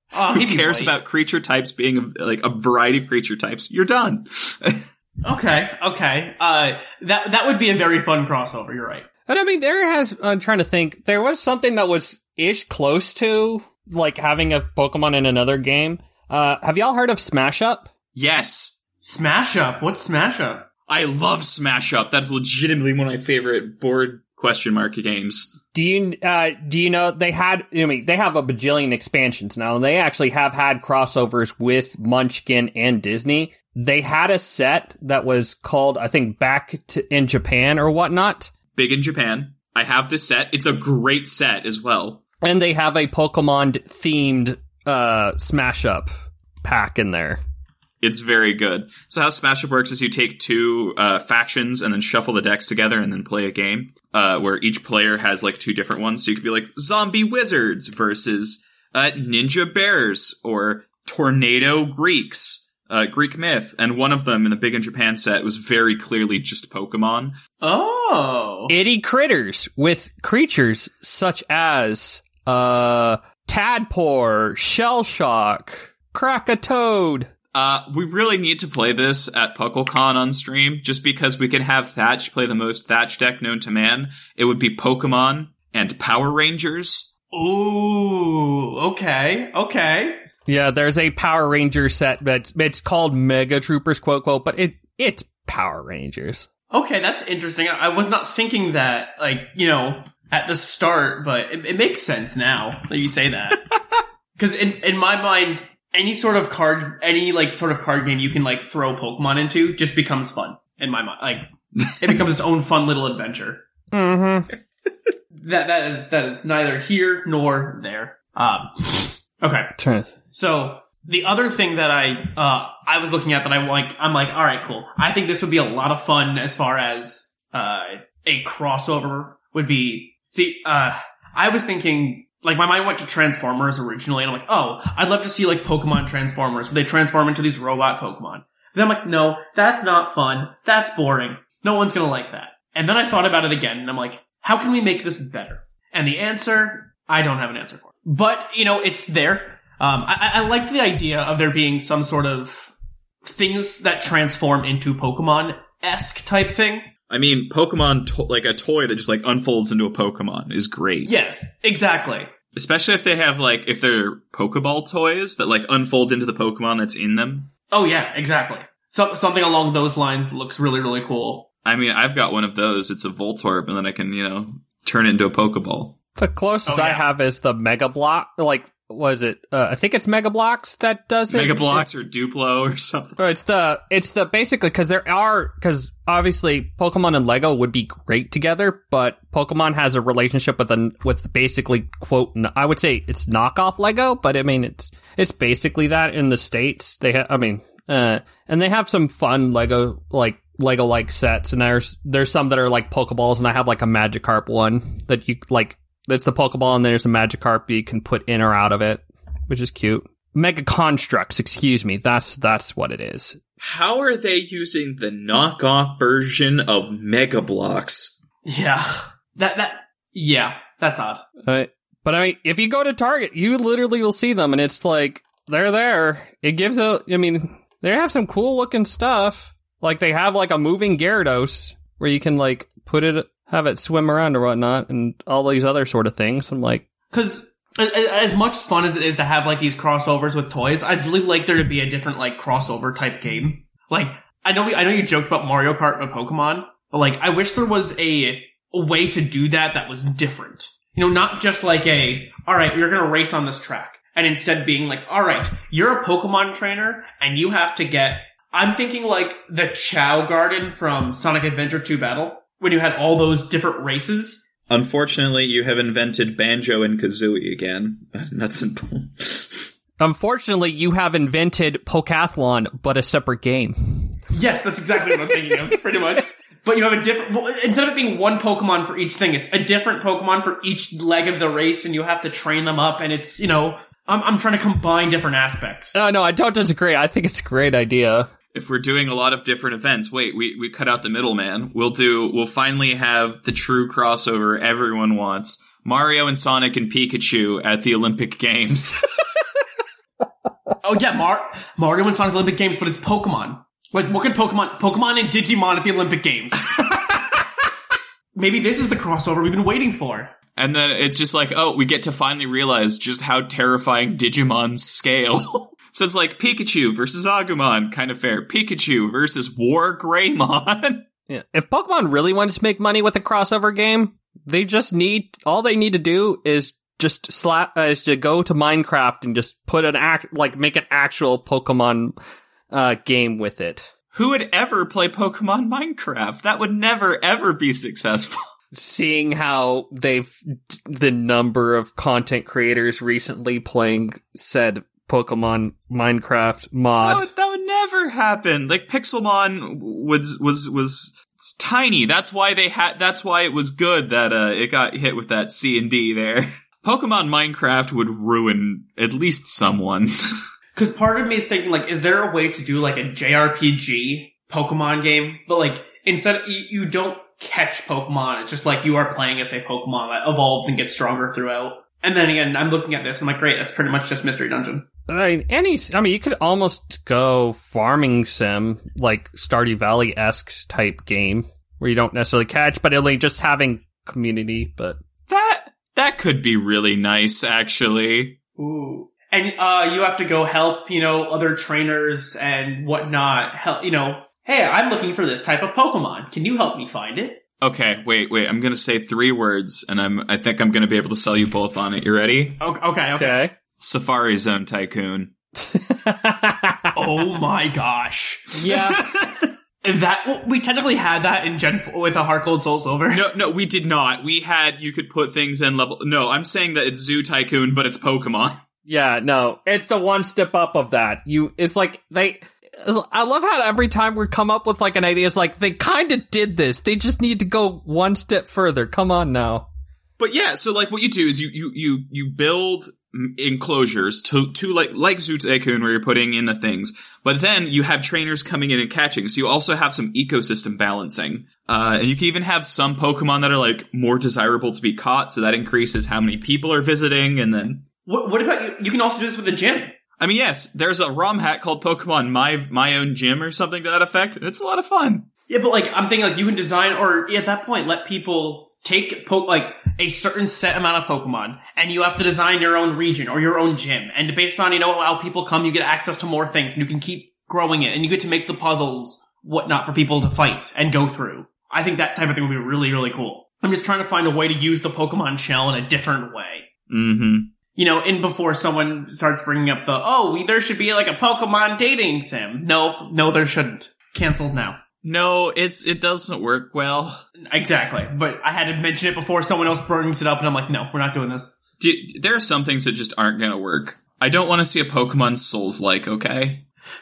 Oh, Who cares about creature types being like a variety of creature types? You're done. Okay, okay. Uh, that that would be a very fun crossover. You're right. And I mean, there has. I'm trying to think. There was something that was ish close to like having a Pokemon in another game. Uh, have y'all heard of Smash Up? Yes. Smash Up. What's Smash Up? I love Smash Up. That's legitimately one of my favorite board question mark games. Do you uh, do you know they had? I mean, they have a bajillion expansions now, and they actually have had crossovers with Munchkin and Disney. They had a set that was called, I think, Back to in Japan or whatnot. Big in Japan. I have this set. It's a great set as well. And they have a Pokemon themed uh, Smash Up pack in there. It's very good. So how Smash Up works is you take two uh, factions and then shuffle the decks together and then play a game uh, where each player has like two different ones. So you could be like Zombie Wizards versus uh, Ninja Bears or Tornado Greeks. Uh, Greek myth, and one of them in the Big in Japan set was very clearly just Pokemon. Oh! Itty critters with creatures such as, uh, Tadpore, Shellshock, Krakatoad. Uh, we really need to play this at PuckleCon on stream, just because we can have Thatch play the most Thatch deck known to man. It would be Pokemon and Power Rangers. Ooh, okay, okay. Yeah, there's a Power Ranger set, but it's called Mega Troopers, quote, quote, but it it's Power Rangers. Okay, that's interesting. I was not thinking that, like, you know, at the start, but it, it makes sense now that you say that. Because in, in my mind, any sort of card, any, like, sort of card game you can, like, throw Pokemon into just becomes fun. In my mind. Like, it becomes its own fun little adventure. Mm-hmm. that, that is, that is neither here nor there. Um, okay. So the other thing that I uh I was looking at that I like, I'm like, all right, cool. I think this would be a lot of fun as far as uh a crossover would be. See, uh I was thinking, like, my mind went to Transformers originally, and I'm like, oh, I'd love to see like Pokemon Transformers, where they transform into these robot Pokemon. Then I'm like, no, that's not fun. That's boring. No one's gonna like that. And then I thought about it again, and I'm like, how can we make this better? And the answer, I don't have an answer for. But, you know, it's there. Um, I, I like the idea of there being some sort of things that transform into Pokemon-esque type thing. I mean, Pokemon, to- like a toy that just like unfolds into a Pokemon is great. Yes, exactly. Especially if they have like, if they're Pokeball toys that like unfold into the Pokemon that's in them. Oh yeah, exactly. So, something along those lines looks really, really cool. I mean, I've got one of those. It's a Voltorb, and then I can, you know, turn it into a Pokeball. The closest oh, yeah. I have is the Mega Block, like, was it? Uh, I think it's Mega Blocks that does it. Mega Blocks or Duplo or something. Or it's the it's the basically because there are because obviously Pokemon and Lego would be great together, but Pokemon has a relationship with a with basically quote I would say it's knockoff Lego, but I mean it's it's basically that in the States. They ha- I mean uh, and they have some fun Lego like Lego like sets, and there's there's some that are like Pokeballs, and I have like a Magikarp one that you like. That's the Pokeball, and there's a Magikarp you can put in or out of it, which is cute. Mega Constructs, excuse me. That's that's what it is. How are they using the knockoff version of Mega Blocks? Yeah. That, that, yeah, that's odd. Uh, but I mean, if you go to Target, you literally will see them, and it's like, they're there. It gives a, I mean, they have some cool looking stuff. Like, they have like a moving Gyarados, where you can like put it, have it swim around or whatnot, and all these other sort of things. I'm like, because as much fun as it is to have like these crossovers with toys, I'd really like there to be a different like crossover type game. Like, I know we, I know you joked about Mario Kart and Pokemon, but like, I wish there was a, a way to do that that was different. You know, not just like a, all right, you're gonna race on this track, and instead being like, all right, you're a Pokemon trainer, and you have to get. I'm thinking like the Chow Garden from Sonic Adventure two Battle, when you had all those different races. Unfortunately, you have invented Banjo and Kazooie again. That's simple. Unfortunately, you have invented Pokathlon, but a separate game. Yes, that's exactly what I'm thinking of, pretty much. But you have a different, well, instead of it being one Pokemon for each thing, it's a different Pokemon for each leg of the race, and you have to train them up, and it's, you know, I'm, I'm trying to combine different aspects. Oh, no, I don't disagree. I think it's a great idea. If we're doing a lot of different events, wait, we, we cut out the middleman. We'll do, we'll finally have the true crossover everyone wants. Mario and Sonic and Pikachu at the Olympic Games. Oh yeah, Mar- Mario and Sonic Olympic Games, but it's Pokemon. Like, what could Pokemon, Pokemon and Digimon at the Olympic Games? Maybe this is the crossover we've been waiting for. And then it's just like, oh, we get to finally realize just how terrifying Digimon's scale. So it's like Pikachu versus Agumon, kind of fair. Pikachu versus War Greymon. Yeah. If Pokemon really wanted to make money with a crossover game, they just need, all they need to do is just slap, uh, is to go to Minecraft and just put an act, like make an actual Pokemon uh, game with it. Who would ever play Pokemon Minecraft? That would never, ever be successful. Seeing how they've, the number of content creators recently playing said Pokemon Minecraft mod. That would, that would never happen. Like, Pixelmon was, was, was tiny. That's why they had, that's why it was good that, uh, it got hit with that C and D there. Pokemon Minecraft would ruin at least someone. Cause part of me is thinking, like, is there a way to do, like, a J R P G Pokemon game? But, like, instead, you, you don't catch Pokemon. It's just like you are playing as a Pokemon that evolves and gets stronger throughout. And then again, I'm looking at this, I'm like, great, that's pretty much just Mystery Dungeon. I mean, any, I mean, you could almost go farming sim, like Stardew Valley-esque type game, where you don't necessarily catch, but only just having community, but... That, that could be really nice, actually. Ooh. And, uh, you have to go help, you know, other trainers and whatnot, help, you know, hey, I'm looking for this type of Pokemon. Can you help me find it? Okay, wait, wait. I'm gonna say three words, and I'm. I think I'm gonna be able to sell you both on it. You ready? Okay, okay. Okay. Safari Zone Tycoon. Oh my gosh! Yeah. And that we technically had that in Gen four with a Heart Gold Soul Silver. No, no, we did not. We had you could put things in level. No, I'm saying that it's Zoo Tycoon, but it's Pokemon. Yeah, no, it's the one step up of that. You, it's like they. I love how every time we come up with like an idea, it's like they kind of did this. They just need to go one step further. Come on now. But yeah, so like what you do is you you you you build enclosures to to like like Zoo Tycoon where you're putting in the things, but then you have trainers coming in and catching. So you also have some ecosystem balancing, uh, and you can even have some Pokemon that are like more desirable to be caught. So that increases how many people are visiting, and then what? What about you? You can also do this with a gym. I mean, yes, there's a ROM hack called Pokemon My My Own Gym or something to that effect. It's a lot of fun. Yeah, but like, I'm thinking like you can design, or at that point, let people take po- like a certain set amount of Pokemon, and you have to design your own region or your own gym. And based on, you know, how people come, you get access to more things, and you can keep growing it, and you get to make the puzzles, whatnot, for people to fight and go through. I think that type of thing would be really, really cool. I'm just trying to find a way to use the Pokemon shell in a different way. Mm-hmm. You know, in before someone starts bringing up the, oh, we, there should be like a Pokemon dating sim. No, no, there shouldn't. Canceled now. No, it's, it doesn't work well. Exactly. But I had to mention it before someone else brings it up, and I'm like, no, we're not doing this. Do you, there are some things that just aren't gonna work. I don't want to see a Pokemon Souls-like, okay?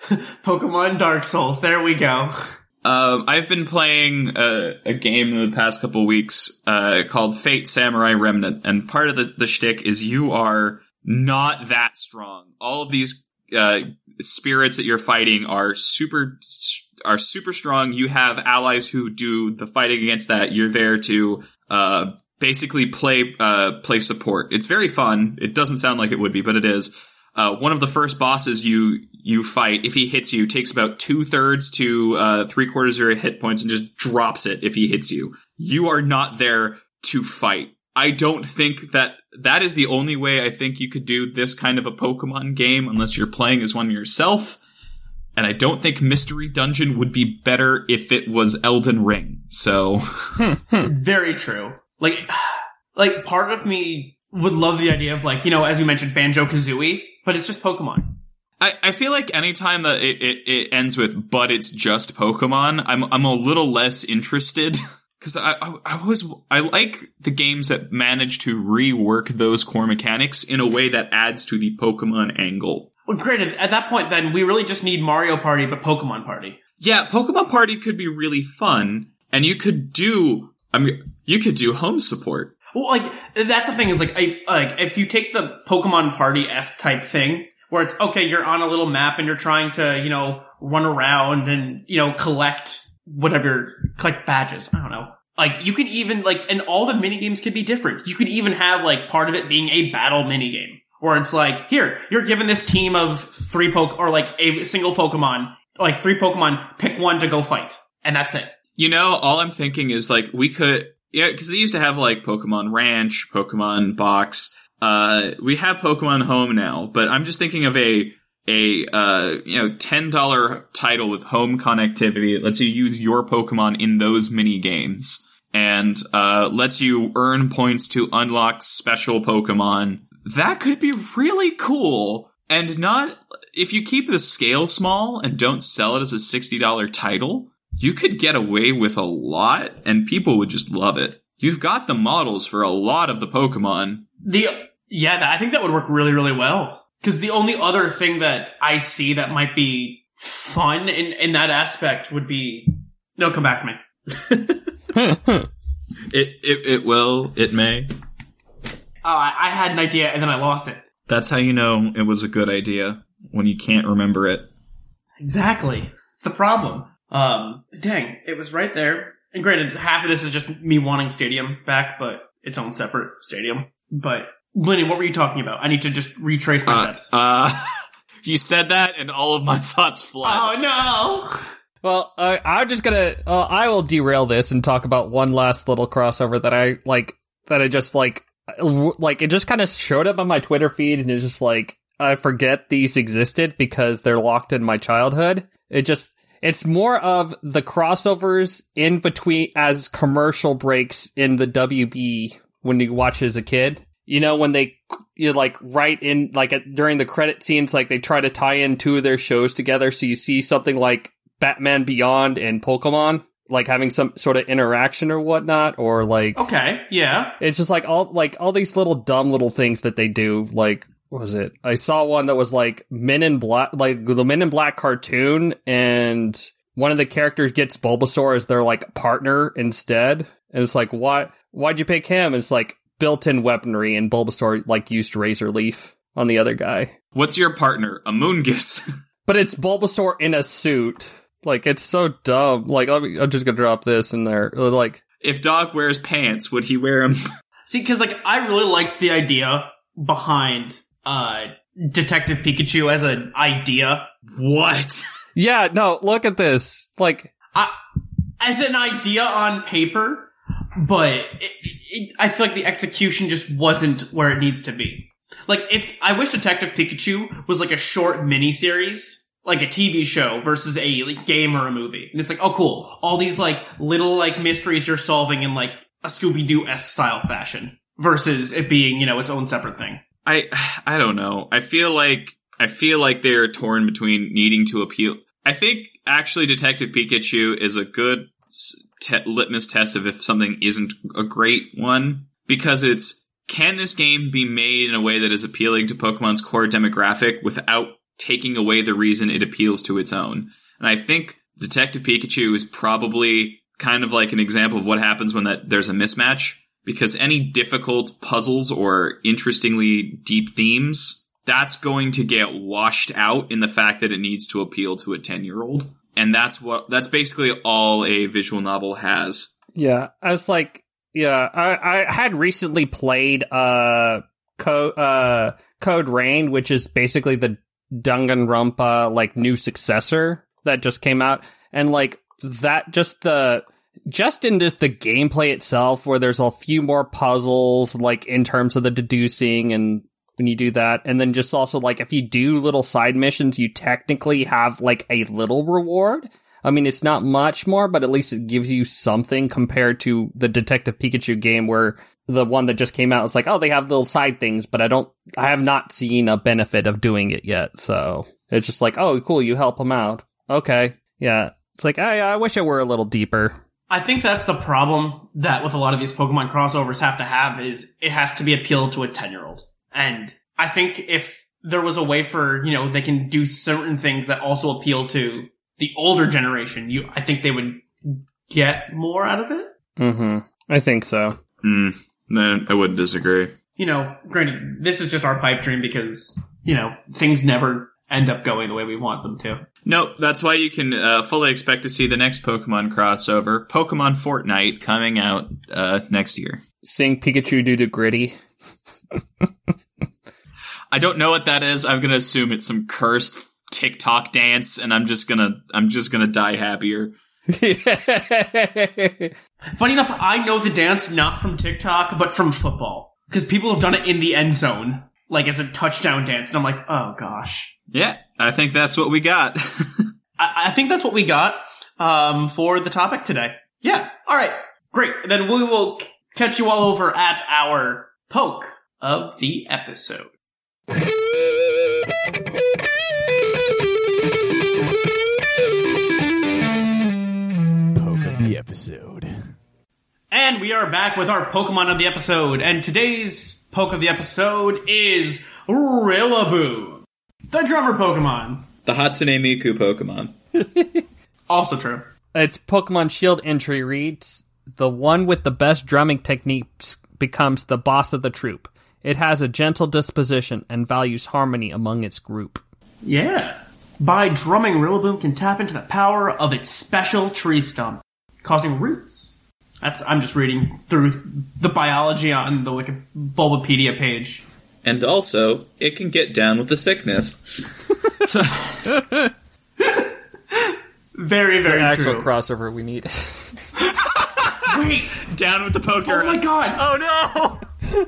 Pokemon Dark Souls, there we go. Um, I've been playing a, a game in the past couple weeks uh, called Fate Samurai Remnant, and part of the, the shtick is you are not that strong. All of these uh, spirits that you're fighting are super are super strong. You have allies who do the fighting against that. You're there to uh, basically play uh, play support. It's very fun. It doesn't sound like it would be, but it is. Uh, one of the first bosses you you fight, if he hits you, takes about two-thirds to uh, three-quarters of your hit points and just drops it if he hits you. You are not there to fight. I don't think that that is the only way I think you could do this kind of a Pokemon game unless you're playing as one yourself. And I don't think Mystery Dungeon would be better if it was Elden Ring. So... Very true. Like, like, part of me would love the idea of, like, you know, as we mentioned, Banjo-Kazooie, but it's just Pokemon. I, I feel like anytime that it, it, it ends with, but it's just Pokemon, I'm I'm a little less interested. Because I, I, I was, I like the games that manage to rework those core mechanics in a way that adds to the Pokemon angle. Well, granted, at that point, then, we really just need Mario Party, but Pokemon Party. Yeah, Pokemon Party could be really fun, and you could do, I mean, you could do home support. Well, like, that's the thing is, like, I, like, if you take the Pokemon Party-esque type thing, where it's, okay, you're on a little map and you're trying to, you know, run around and, you know, collect whatever, collect badges, I don't know. Like, you could even, like, and all the minigames could be different. You could even have, like, part of it being a battle minigame. where it's like, here, you're given this team of three poke, or like a single Pokemon, like three Pokemon, pick one to go fight. And that's it. You know, all I'm thinking is like, we could, yeah, because they used to have like Pokemon Ranch, Pokemon Box. Uh, we have Pokemon Home now, but I'm just thinking of a, a, uh, you know, ten dollars title with home connectivity that lets you use your Pokemon in those mini games and, uh, lets you earn points to unlock special Pokemon. That could be really cool. And not, if you keep the scale small and don't sell it as a sixty dollars title, you could get away with a lot and people would just love it. You've got the models for a lot of the Pokemon. The, yeah, I think that would work really, really well. Because the only other thing that I see that might be fun in, in that aspect would be... No, come back to me. it, it it will. It may. Oh, I, I had an idea and then I lost it. That's how you know it was a good idea, when you can't remember it. Exactly. It's the problem. Um, dang, it was right there. And granted, half of this is just me wanting Stadium back, but its own separate stadium. But... Lenny, what were you talking about? I need to just retrace my uh, steps. Uh, you said that, and all of my thoughts fled. Oh, no! Well, uh, I'm just gonna, uh, I will derail this and talk about one last little crossover that I, like, that I just, like, like, it just kind of showed up on my Twitter feed, and it's just like, I forget these existed because they're locked in my childhood. It just, it's more of the crossovers in between as commercial breaks in the W B when you watch as a kid. You know, when they, you like, right in, like, at, during the credit scenes, like, they try to tie in two of their shows together, so you see something like Batman Beyond and Pokemon, like, having some sort of interaction or whatnot, or, like... Okay, yeah. It's just, like, all, like, all these little dumb little things that they do, like, what was it? I saw one that was, like, Men in Black, like, the Men in Black cartoon, and one of the characters gets Bulbasaur as their, like, partner instead, and it's like, why, why'd you pick him? And it's like, built-in weaponry, and Bulbasaur, like, used Razor Leaf on the other guy. What's your partner? A Moongus. But it's Bulbasaur in a suit. Like, it's so dumb. Like, I'm just gonna drop this in there. Like, if Dog wears pants, would he wear them? See, because, like, I really like the idea behind uh Detective Pikachu as an idea. What? Yeah, no, look at this. Like, I, as an idea on paper... But it, it, I feel like the execution just wasn't where it needs to be. Like, if I wish Detective Pikachu was like a short miniseries, like a T V show versus a like, game or a movie. And it's like, oh cool, all these like little like mysteries you're solving in like a Scooby-Doo-esque style fashion versus it being, you know, its own separate thing. I I don't know. I feel like I feel like they're torn between needing to appeal. I think actually Detective Pikachu is a good Te- litmus test of if something isn't a great one, because it's, can this game be made in a way that is appealing to Pokemon's core demographic without taking away the reason it appeals to its own? And I think Detective Pikachu is probably kind of like an example of what happens when that there's a mismatch, because any difficult puzzles or interestingly deep themes, that's going to get washed out in the fact that it needs to appeal to a ten-year-old. And that's what, that's basically all a visual novel has. Yeah, I was like, yeah, I, I had recently played, uh, Code, uh, Code Rain, which is basically the Danganronpa, like, new successor that just came out. And, like, that, just the, just in just the gameplay itself, where there's a few more puzzles, like, in terms of the deducing and when you do that. And then just also, like, if you do little side missions, you technically have, like, a little reward. I mean, it's not much more, but at least it gives you something compared to the Detective Pikachu game, where the one that just came out, it's like, oh, they have little side things, but I don't, I have not seen a benefit of doing it yet. So it's just like, oh, cool, you help them out. Okay. Yeah. It's like, I, I wish it were a little deeper. I think that's the problem that with a lot of these Pokemon crossovers have to have, is it has to be appealed to a ten-year-old. And I think if there was a way for, you know, they can do certain things that also appeal to the older generation, you, I think they would get more out of it. Mm-hmm. I think so. Mm, no, I wouldn't disagree. You know, granted, this is just our pipe dream because, you know, things never end up going the way we want them to. Nope, that's why you can uh, fully expect to see the next Pokemon crossover, Pokemon Fortnite, coming out uh, next year. Seeing Pikachu do the gritty. I don't know what that is. I'm gonna assume it's some cursed TikTok dance, and I'm just gonna I'm just gonna die happier. Funny enough, I know the dance not from TikTok, but from football. Because people have done it in the end zone, like as a touchdown dance, and I'm like, oh gosh. Yeah, I think that's what we got. I, I think that's what we got um, for the topic today. Yeah, alright, great. Then we will c- catch you all over at our poke of the episode. The episode. And we are back with our Pokemon of the episode, and today's poke of the episode is Rillaboom, the drummer Pokemon. The Hatsune Miku Pokemon. Also true. Its Pokemon Shield entry reads, the one with the best drumming techniques becomes the boss of the troop. It has a gentle disposition and values harmony among its group. Yeah. By drumming, Rillaboom can tap into the power of its special tree stump, causing roots. That's I'm just reading through the biology on the Wiki Bulbapedia page. And also, it can get down with the sickness. So, very, very the actual true. crossover we need. Wait! Down with the poker. Oh my god! Oh no!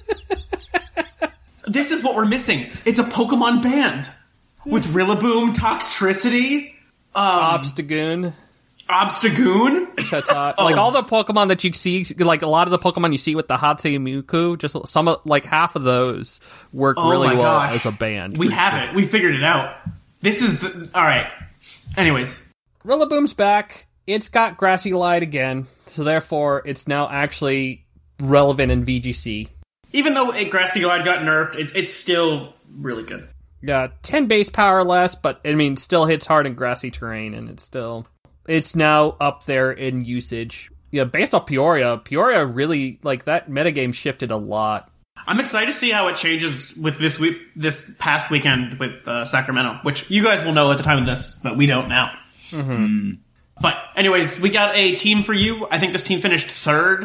This is what we're missing. It's a Pokemon band. With Rillaboom, Toxtricity, um, Obstagoon. Obstagoon? Chatot. Like all the Pokemon that you see, like a lot of the Pokemon you see with the Hatsune Miku, just some of, like half of those work Oh really my well gosh. as a band. We have it. We figured it out. This is the... Alright. Anyways. Rillaboom's back. It's got Grassy Glide again, so therefore it's now actually relevant in V G C. Even though it, Grassy Glide got nerfed, it's, it's still really good. Yeah, ten base power less, but I mean, still hits hard in grassy terrain, and it's still... It's now up there in usage. Yeah, based off Peoria, Peoria really, like, that metagame shifted a lot. I'm excited to see how it changes with this week, this past weekend with uh, Sacramento, which you guys will know at the time of this, but we don't now. Mm-hmm. But anyways, we got a team for you. I think this team finished third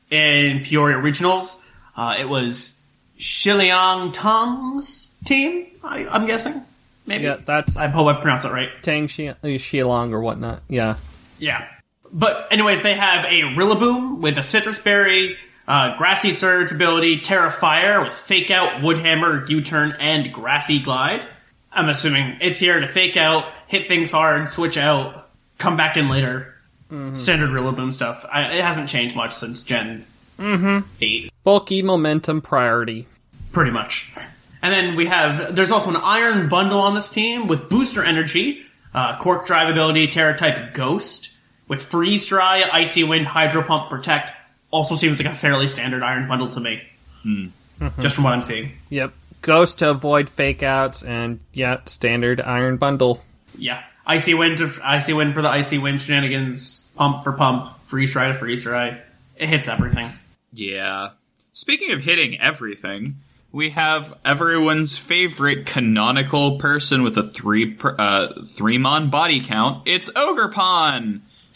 in Peoria Regionals. Uh, it was Shiliang Tong's team, I, I'm guessing. Maybe. Yeah, that's... I hope I pronounced that right. Tang Shilong or whatnot, yeah. Yeah. But anyways, they have a Rillaboom with a Citrus Berry, uh, Grassy Surge ability, Terra Fire with Fake Out, Woodhammer, U-Turn, and Grassy Glide. I'm assuming it's here to fake out, hit things hard, switch out, come back in later. Mm-hmm. Standard Rillaboom stuff. I, it hasn't changed much since Gen mm-hmm. eight. Bulky momentum priority. Pretty much. And then we have, there's also an Iron Bundle on this team with Booster Energy, uh, Cork Drive ability, Terra Type Ghost, with Freeze Dry, Icy Wind, Hydro Pump, Protect. Also seems like a fairly standard Iron Bundle to me. Hmm. Mm-hmm. Just from what I'm seeing. Yep. Ghost to avoid fake outs, and yeah, standard Iron Bundle. Yeah. Icy Wind to, Icy Wind for the Icy Wind shenanigans, Pump for Pump, Freeze Dry to Freeze Dry. It hits everything. Yeah. Speaking of hitting everything, we have everyone's favorite canonical person with a three uh, three-mon body count. It's Ogerpon!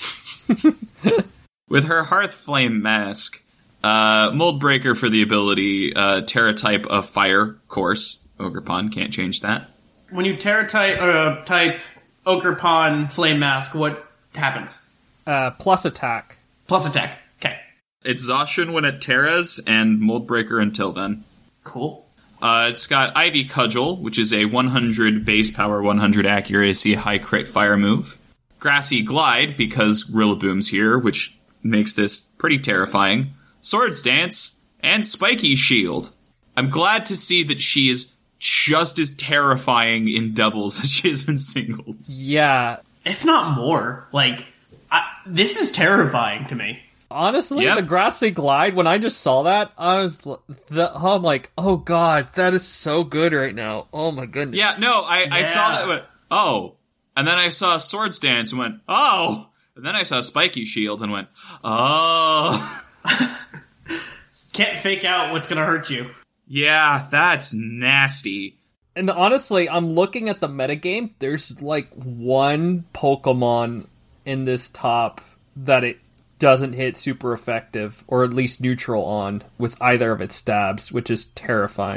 With her Hearth Flame mask. Uh, Mold Breaker for the ability, uh, Terra type of fire, of course. Ogerpon, can't change that. When you Terra type, uh, type Ogerpon Flame Mask, what happens? Uh, plus attack. Plus attack. Okay. Exhaustion when it Terras, and Mold Breaker until then. Cool. Uh, it's got Ivy Cudgel, which is a one hundred base power, one hundred accuracy, high crit fire move. Grassy Glide, because Rillaboom's here, which makes this pretty terrifying. Swords Dance, and Spiky Shield. I'm glad to see that she is just as terrifying in doubles as she is in singles. Yeah. If not more. Like, I, this is terrifying to me. Honestly, yep. the Grassy Glide, when I just saw that, I was the, I'm like, oh god, that is so good right now. Oh my goodness. Yeah, no, I, yeah. I saw that, went, oh. And then I saw Swords Dance and went, oh. And then I saw Spiky Shield and went, oh. Can't fake out what's gonna hurt you. Yeah, that's nasty. And honestly, I'm looking at the metagame, there's like one Pokemon in this top that it doesn't hit super effective, or at least neutral on, with either of its stabs, which is terrifying.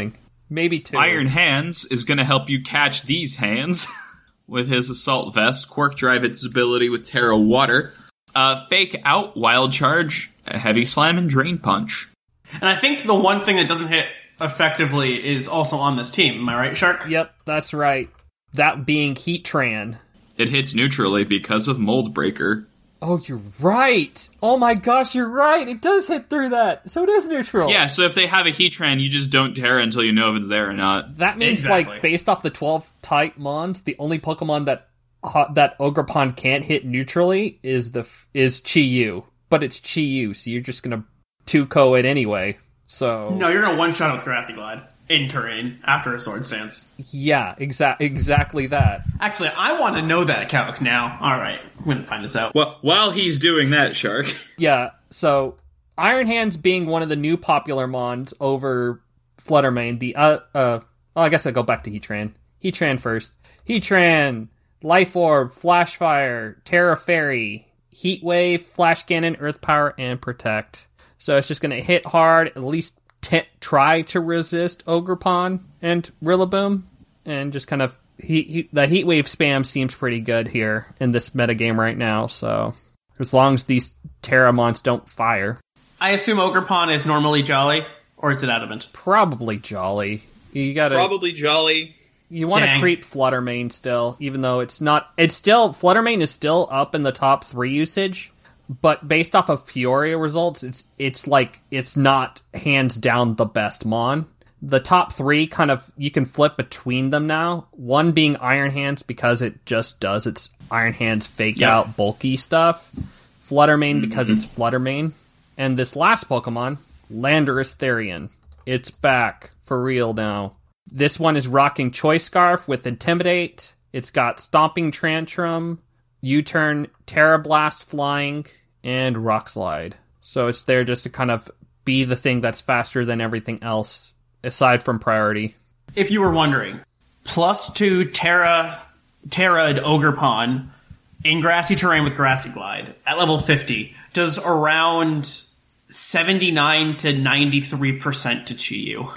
Maybe two. Iron Hands is going to help you catch these hands with his Assault Vest. Quark Drive its ability with Terra Water. Uh, fake Out, Wild Charge, Heavy Slam, and Drain Punch. And I think the one thing that doesn't hit effectively is also on this team. Am I right, Shark? Yep, that's right. That being Heatran. It hits neutrally because of Mold Breaker. Oh, you're right. Oh my gosh, you're right. It does hit through that. So it is neutral. Yeah, so if they have a Heatran, you just don't Terra until you know if it's there or not. That means, Exactly. like, based off the twelve type Mons, the only Pokemon that uh, that Ogerpon can't hit neutrally is the f- is Chi-Yu. But it's Chi-Yu, so you're just gonna two K O it anyway. So No, you're gonna one-shot it with Grassy Glide in terrain after a Sword Stance. yeah, exa- exactly that. Actually, I want to know that, Calc, now. Alright, I'm gonna find this out. Well, while he's doing that, Shark. Yeah, so Iron Hands being one of the new popular Mons over Fluttermane, the, uh, uh, oh, I guess I'll go back to Heatran. Heatran first. Heatran, Life Orb, Flash Fire, Terra Fairy, Heat Wave, Flash Cannon, Earth Power, and Protect. So it's just gonna hit hard, at least t- try to resist Ogerpon and Rillaboom, and just kind of, he, he, the Heat Wave spam seems pretty good here in this metagame right now, so as long as these Terramons don't fire. I assume Ogerpon is normally Jolly, or is it Adamant? Probably Jolly. You gotta... Probably Jolly. You want to Dang. creep Fluttermane still, even though it's not... It's still... Fluttermane is still up in the top three usage, but based off of Peoria results, it's it's like, it's not hands down the best Mon. The top three kind of, you can flip between them now. One being Iron Hands because it just does its Iron Hands fake Yeah. out bulky stuff. Fluttermane because it's Fluttermane. And this last Pokemon, Landorus Therian. It's back for real now. This one is rocking Choice Scarf with Intimidate. It's got Stomping Tantrum, U-Turn, Terra Blast Flying, and Rock Slide. So it's there just to kind of be the thing that's faster than everything else, aside from priority. If you were wondering, plus two Terra, Terra and Ogerpon in grassy terrain with Grassy Glide at level fifty does around seventy-nine to ninety-three percent to Chi-Yu.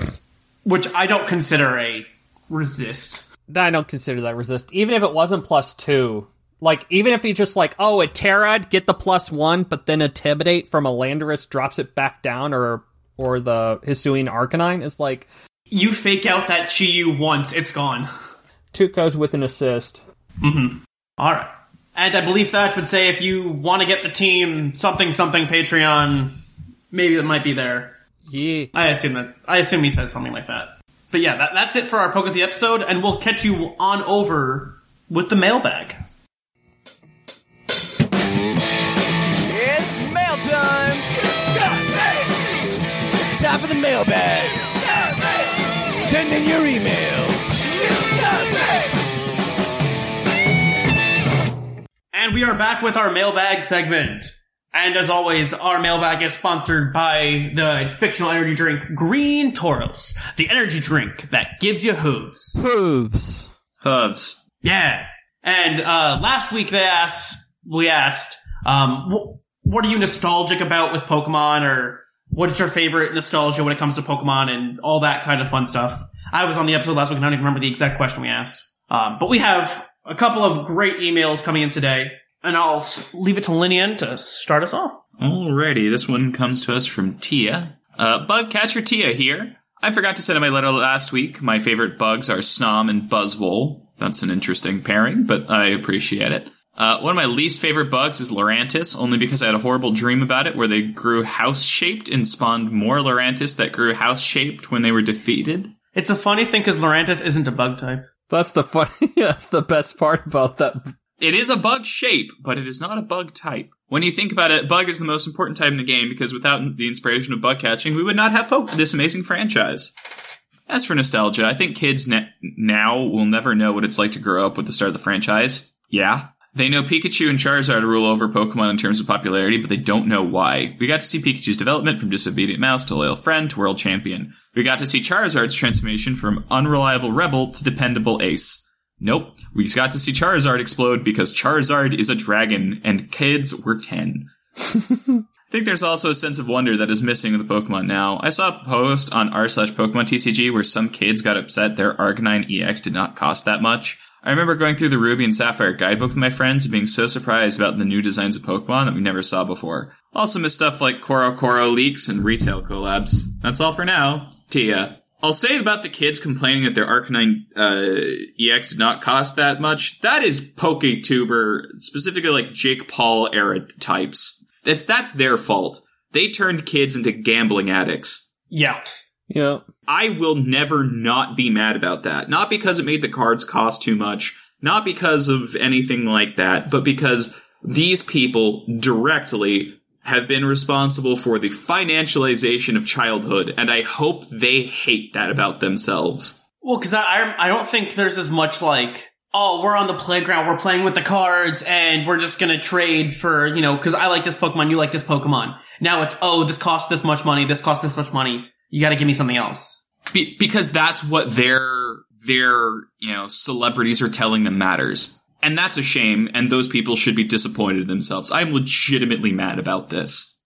Which I don't consider a resist. I don't consider that resist. Even if it wasn't plus two. Like, even if you just like, oh, a Terra, get the plus one, but then Intimidate from a Landorus drops it back down, or or the Hisuian Arcanine, is like... You fake out that Chi-Yu once, it's gone. Two goes with an assist. Mm-hmm. Alright. And I believe Thatch would say if you want to get the team something something Patreon, maybe it might be there. Yeah. I assume that. I assume he says something like that. But yeah, that, that's it for our Poke of the episode, and we'll catch you on over with the mailbag. It's mail time! It's time for the mailbag! Send in your emails! And we are back with our mailbag segment. And as always, our mailbag is sponsored by the fictional energy drink Green Tauros, the energy drink that gives you hooves. Hooves. Hooves. Yeah. And uh, last week they asked, we asked, um, wh- what are you nostalgic about with Pokemon, or what is your favorite nostalgia when it comes to Pokemon, and all that kind of fun stuff. I was on the episode last week and I don't even remember the exact question we asked. Um, but we have a couple of great emails coming in today, and I'll s- leave it to Linian to start us off. Alrighty, this one comes to us from Tia. Uh, Bugcatcher Tia here. I forgot to send in my letter last week. My favorite bugs are Snom and Buzzwole. That's an interesting pairing, but I appreciate it. Uh, one of my least favorite bugs is Lurantis, only because I had a horrible dream about it where they grew house-shaped and spawned more Lurantis that grew house-shaped when they were defeated. It's a funny thing because Lurantis isn't a bug type. That's the funny, that's the best part about that. It is a bug shape, but it is not a bug type. When you think about it, bug is the most important type in the game because without the inspiration of bug catching, we would not have Poke, this amazing franchise. As for nostalgia, I think kids ne- now will never know what it's like to grow up with the start of the franchise. Yeah. They know Pikachu and Charizard rule over Pokemon in terms of popularity, but they don't know why. We got to see Pikachu's development from disobedient mouse to loyal friend to world champion. We got to see Charizard's transformation from unreliable rebel to dependable ace. Nope. We got to see Charizard explode because Charizard is a dragon, and kids were ten. I think there's also a sense of wonder that is missing with Pokemon now. I saw a post on r slash Pokemon T C G where some kids got upset their Arcanine E X did not cost that much. I remember going through the Ruby and Sapphire guidebook with my friends and being so surprised about the new designs of Pokemon that we never saw before. Also missed stuff like Koro Koro leaks and retail collabs. That's all for now. Tia. I'll say about the kids complaining that their Arcanine uh, E X did not cost that much. That is PokeTuber, specifically like Jake Paul era types. That's that's their fault. They turned kids into gambling addicts. Yeah. Yeah. I will never not be mad about that. Not because it made the cards cost too much, not because of anything like that, but because these people directly have been responsible for the financialization of childhood, and I hope they hate that about themselves. Well, because I, I I don't think there's as much like, oh, we're on the playground, we're playing with the cards, and we're just gonna trade for, you know, because I like this Pokemon, you like this Pokemon. Now it's, oh, this costs this much money, this costs this much money. You gotta give me something else. Be- because that's what their, their, you know, celebrities are telling them matters. And that's a shame, and those people should be disappointed in themselves. I'm legitimately mad about this.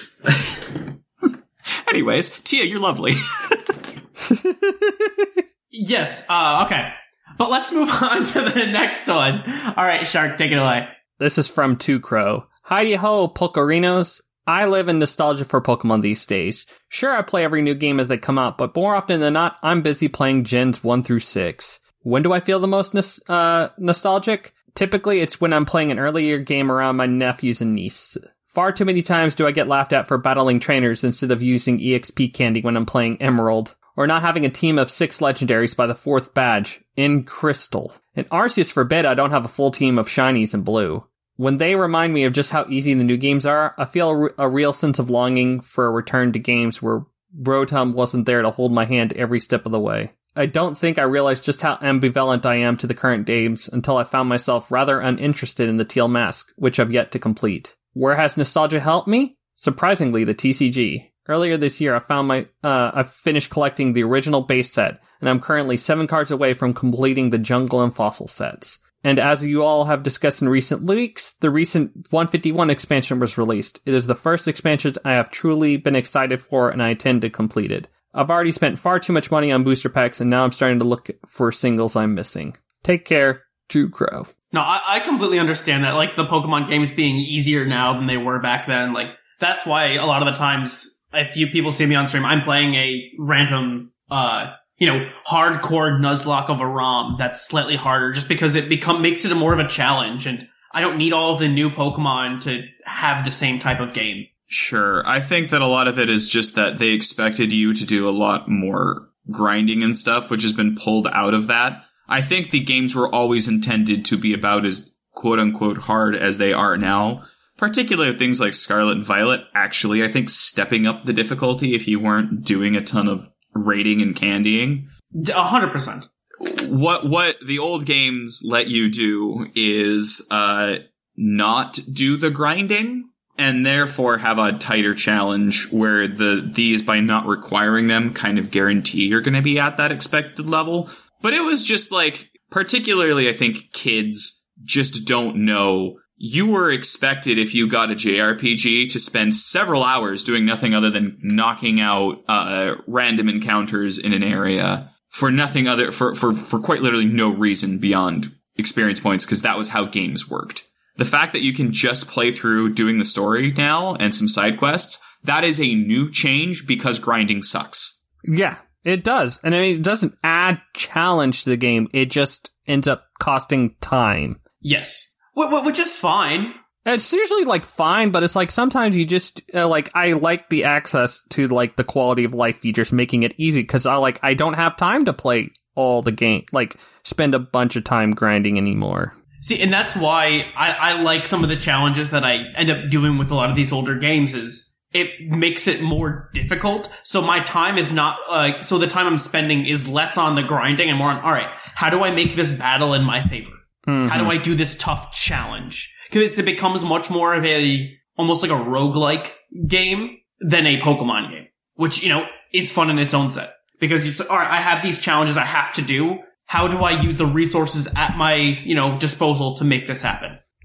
Anyways, Tia, you're lovely. Yes, uh, okay. But let's move on to the next one. Alright, Shark, take it away. This is from Two Crow. Hi-ho, Pokerinos. I live in nostalgia for Pokemon these days. Sure, I play every new game as they come out, but more often than not, I'm busy playing Gens one through six. When do I feel the most nos- uh, nostalgic? Typically, it's when I'm playing an earlier game around my nephews and niece. Far too many times do I get laughed at for battling trainers instead of using E X P candy when I'm playing Emerald, or not having a team of six legendaries by the fourth badge, in Crystal. In Arceus Forbid, I don't have a full team of shinies in Blue. When they remind me of just how easy the new games are, I feel a, re- a real sense of longing for a return to games where Rotom wasn't there to hold my hand every step of the way. I don't think I realized just how ambivalent I am to the current games until I found myself rather uninterested in the Teal Mask, which I've yet to complete. Where has nostalgia helped me? Surprisingly, the T C G. Earlier this year, I found my, uh, I finished collecting the original base set, and I'm currently seven cards away from completing the Jungle and Fossil sets. And as you all have discussed in recent weeks, the recent one fifty-one expansion was released. It is the first expansion I have truly been excited for, and I intend to complete it. I've already spent far too much money on booster packs, and now I'm starting to look for singles I'm missing. Take care, Two Crow. No, I, I completely understand that. Like, the Pokemon games being easier now than they were back then. Like, that's why a lot of the times, if you people see me on stream, I'm playing a random, uh, you know, hardcore Nuzlocke of a ROM that's slightly harder, just because it become makes it a more of a challenge, and I don't need all of the new Pokemon to have the same type of game. Sure. I think that a lot of it is just that they expected you to do a lot more grinding and stuff, which has been pulled out of that. I think the games were always intended to be about as quote-unquote hard as they are now, particularly with things like Scarlet and Violet. Actually, I think stepping up the difficulty if you weren't doing a ton of raiding and candying. A hundred percent. What what the old games let you do is uh not do the grinding, and therefore have a tighter challenge where the these, by not requiring them, kind of guarantee you're going to be at that expected level. But it was just like, particularly I think kids just don't know. You were expected, if you got a J R P G, to spend several hours doing nothing other than knocking out uh random encounters in an area for nothing other, for, for, for quite literally no reason beyond experience points, because that was how games worked. The fact that you can just play through doing the story now and some side quests, that is a new change because grinding sucks. Yeah, it does. And I mean, it doesn't add challenge to the game. It just ends up costing time. Yes. Which is fine. It's usually, like, fine, but it's like sometimes you just, uh, like, I like the access to, like, the quality of life features, making it easy, because I, like, I don't have time to play all the game, like, spend a bunch of time grinding anymore. See, and that's why I, I like some of the challenges that I end up doing with a lot of these older games is it makes it more difficult. So my time is not, like, uh, so the time I'm spending is less on the grinding and more on, alright, how do I make this battle in my favor? Mm-hmm. How do I do this tough challenge? Because it becomes much more of a, almost like a roguelike game than a Pokemon game, which, you know, is fun in its own set. Because it's, alright, I have these challenges I have to do. How do I use the resources at my, you know, disposal to make this happen?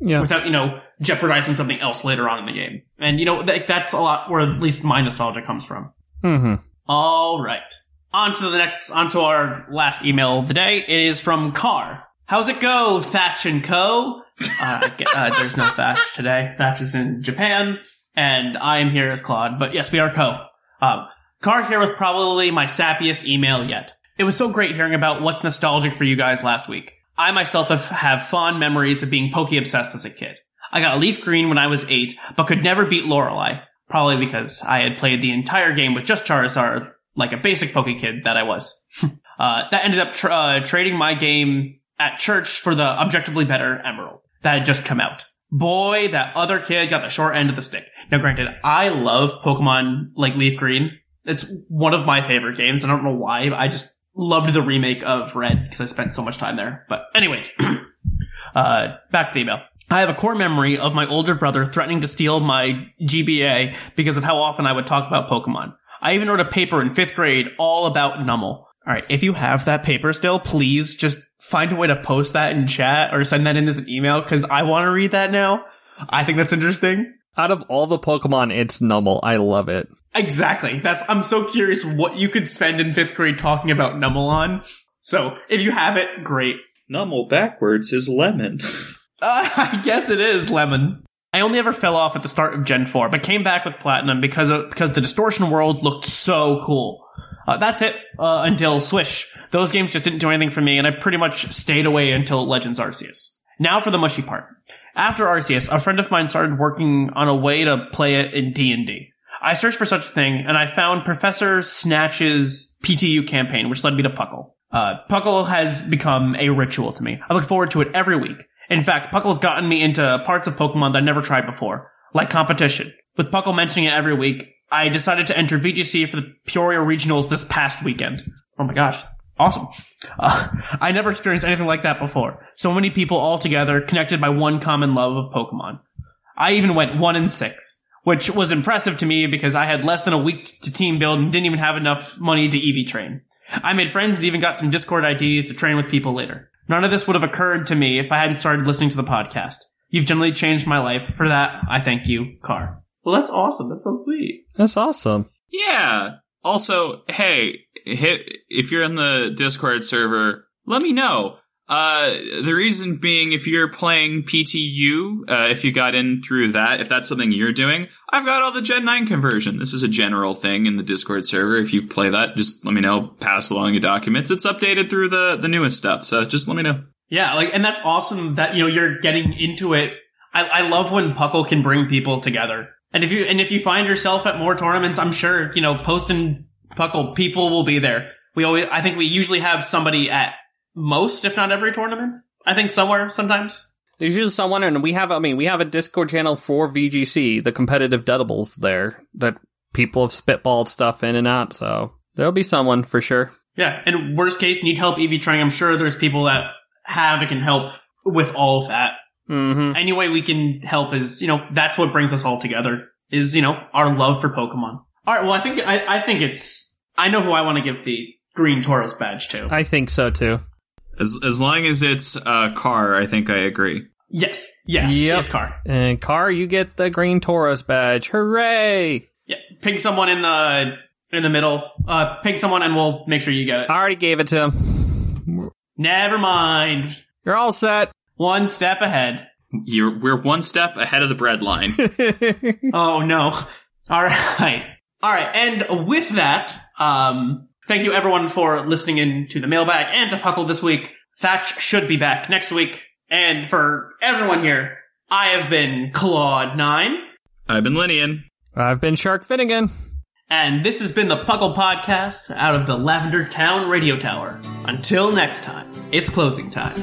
Yeah. Without, you know, jeopardizing something else later on in the game. And, you know, th- that's a lot where at least my nostalgia comes from. Mm-hmm. All right. On to the next, on to our last email of the day. It is from Carr. How's it go, Thatch and Co? Uh, uh, there's no Thatch today. Thatch is in Japan, and I am here as Claude. But yes, we are Co. Um, Carr here with probably my sappiest email yet. It was so great hearing about what's nostalgic for you guys last week. I myself have, have fond memories of being Poke obsessed as a kid. I got a Leaf Green when I was eight, but could never beat Lorelei. Probably because I had played the entire game with just Charizard, like a basic Poke kid that I was. uh, that ended up tra- uh, trading my game at church for the objectively better Emerald that had just come out. Boy, that other kid got the short end of the stick. Now granted, I love Pokemon like Leaf Green. It's one of my favorite games. I don't know why. I just loved the remake of Red because I spent so much time there. But anyways, uh, back to the email. I have a core memory of my older brother threatening to steal my G B A because of how often I would talk about Pokemon. I even wrote a paper in fifth grade all about Numel. Alright, if you have that paper still, please just find a way to post that in chat or send that in as an email because I want to read that now. I think that's interesting. Out of all the Pokemon, it's Numel. I love it. Exactly. That's, I'm so curious what you could spend in fifth grade talking about Numel on. So, if you have it, great. Numel backwards is lemon. Uh, I guess it is lemon. I only ever fell off at the start of Gen four, but came back with Platinum because of, because the Distortion world looked so cool. Uh, that's it, uh, until Swish. Those games just didn't do anything for me, and I pretty much stayed away until Legends Arceus. Now for the mushy part. After Arceus, a friend of mine started working on a way to play it in D and D. I searched for such a thing, and I found Professor Snatch's P T U campaign, which led me to Puckle. Uh, Puckle has become a ritual to me. I look forward to it every week. In fact, Puckle's gotten me into parts of Pokemon that I never tried before, like competition. With Puckle mentioning it every week, I decided to enter V G C for the Peoria Regionals this past weekend. Oh my gosh. Awesome. Uh, I never experienced anything like that before. So many people all together connected by one common love of Pokemon. I even went one in six, which was impressive to me because I had less than a week to team build and didn't even have enough money to E V train. I made friends and even got some Discord I Ds to train with people later. None of this would have occurred to me if I hadn't started listening to the podcast. You've generally changed my life. For that, I thank you, Carr. Well, that's awesome. That's so sweet. That's awesome. Yeah. Also, hey, hit, if you're in the Discord server, let me know. Uh, the reason being, if you're playing P T U, uh, if you got in through that, if that's something you're doing, I've got all the Gen nine conversion. This is a general thing in the Discord server. If you play that, just let me know, pass along your documents. It's updated through the, the newest stuff, so just let me know. Yeah, like, and that's awesome that, you know, you're getting into it. I, I love when Puckle can bring people together. And if you, and if you find yourself at more tournaments, I'm sure, you know, posting Puckle, people will be there. We always, I think we usually have somebody at most, if not every tournament. I think somewhere, sometimes. There's usually someone, and we have, I mean, we have a Discord channel for V G C, the competitive Dudables there, that people have spitballed stuff in and out, so there'll be someone for sure. Yeah, and worst case, need help E V training. I'm sure there's people that have and can help with all of that. Mm-hmm. Any way we can help is, you know, that's what brings us all together, is, you know, our love for Pokemon. Alright, well, I think, I, I think it's, I know who I want to give the green Tauros badge to. I think so, too. As as long as it's uh, Carr, I think I agree. Yes. Yeah. Yep. It's Carr. And Carr, you get the green Tauros badge. Hooray! Yeah. Pick someone in the in the middle. Uh, pick someone and we'll make sure you get it. I already gave it to him. Never mind. You're all set. One step ahead. You're we're one step ahead of the bread line. Oh no. All right. All right. And with that, um, thank you everyone for listening in to the mailbag and to Puckle this week. Thatch should be back next week. And for everyone here, I have been Claude nine. I've been Linian. I've been Shark Finnegan. And this has been the Puckle Podcast out of the Lavender Town Radio Tower. Until next time, it's closing time.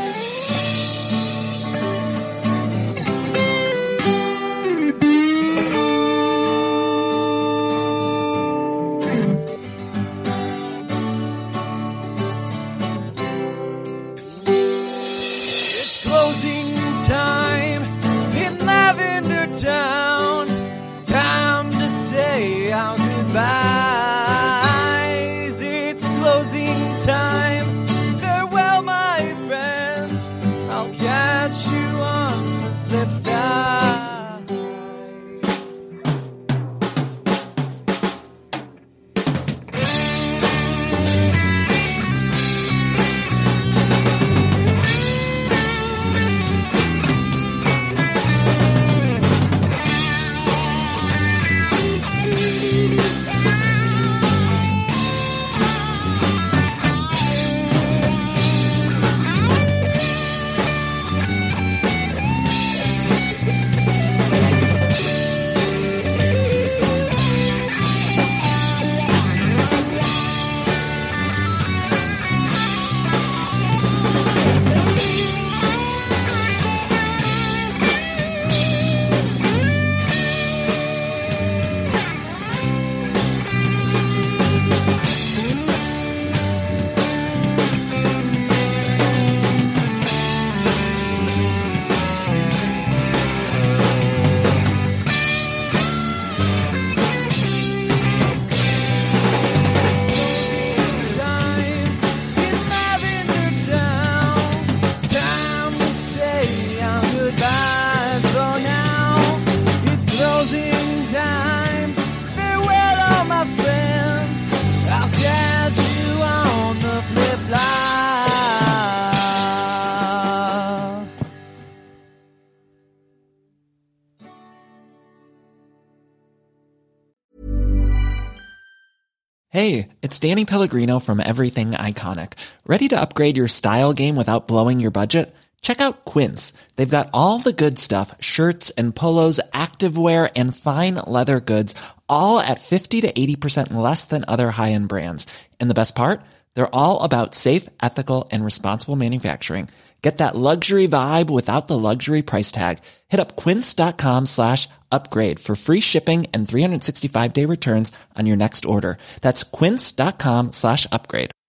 Closing time in Lavender Town. Time to say our goodbyes. It's closing time. Farewell, my friends. Hey, it's Danny Pellegrino from Everything Iconic. Ready to upgrade your style game without blowing your budget? Check out Quince. They've got all the good stuff, shirts and polos, activewear, and fine leather goods, all at fifty to eighty percent less than other high-end brands. And the best part? They're all about safe, ethical, and responsible manufacturing. Get that luxury vibe without the luxury price tag. Hit up quince.com slash upgrade for free shipping and three sixty-five day returns on your next order. That's quince.com slash upgrade.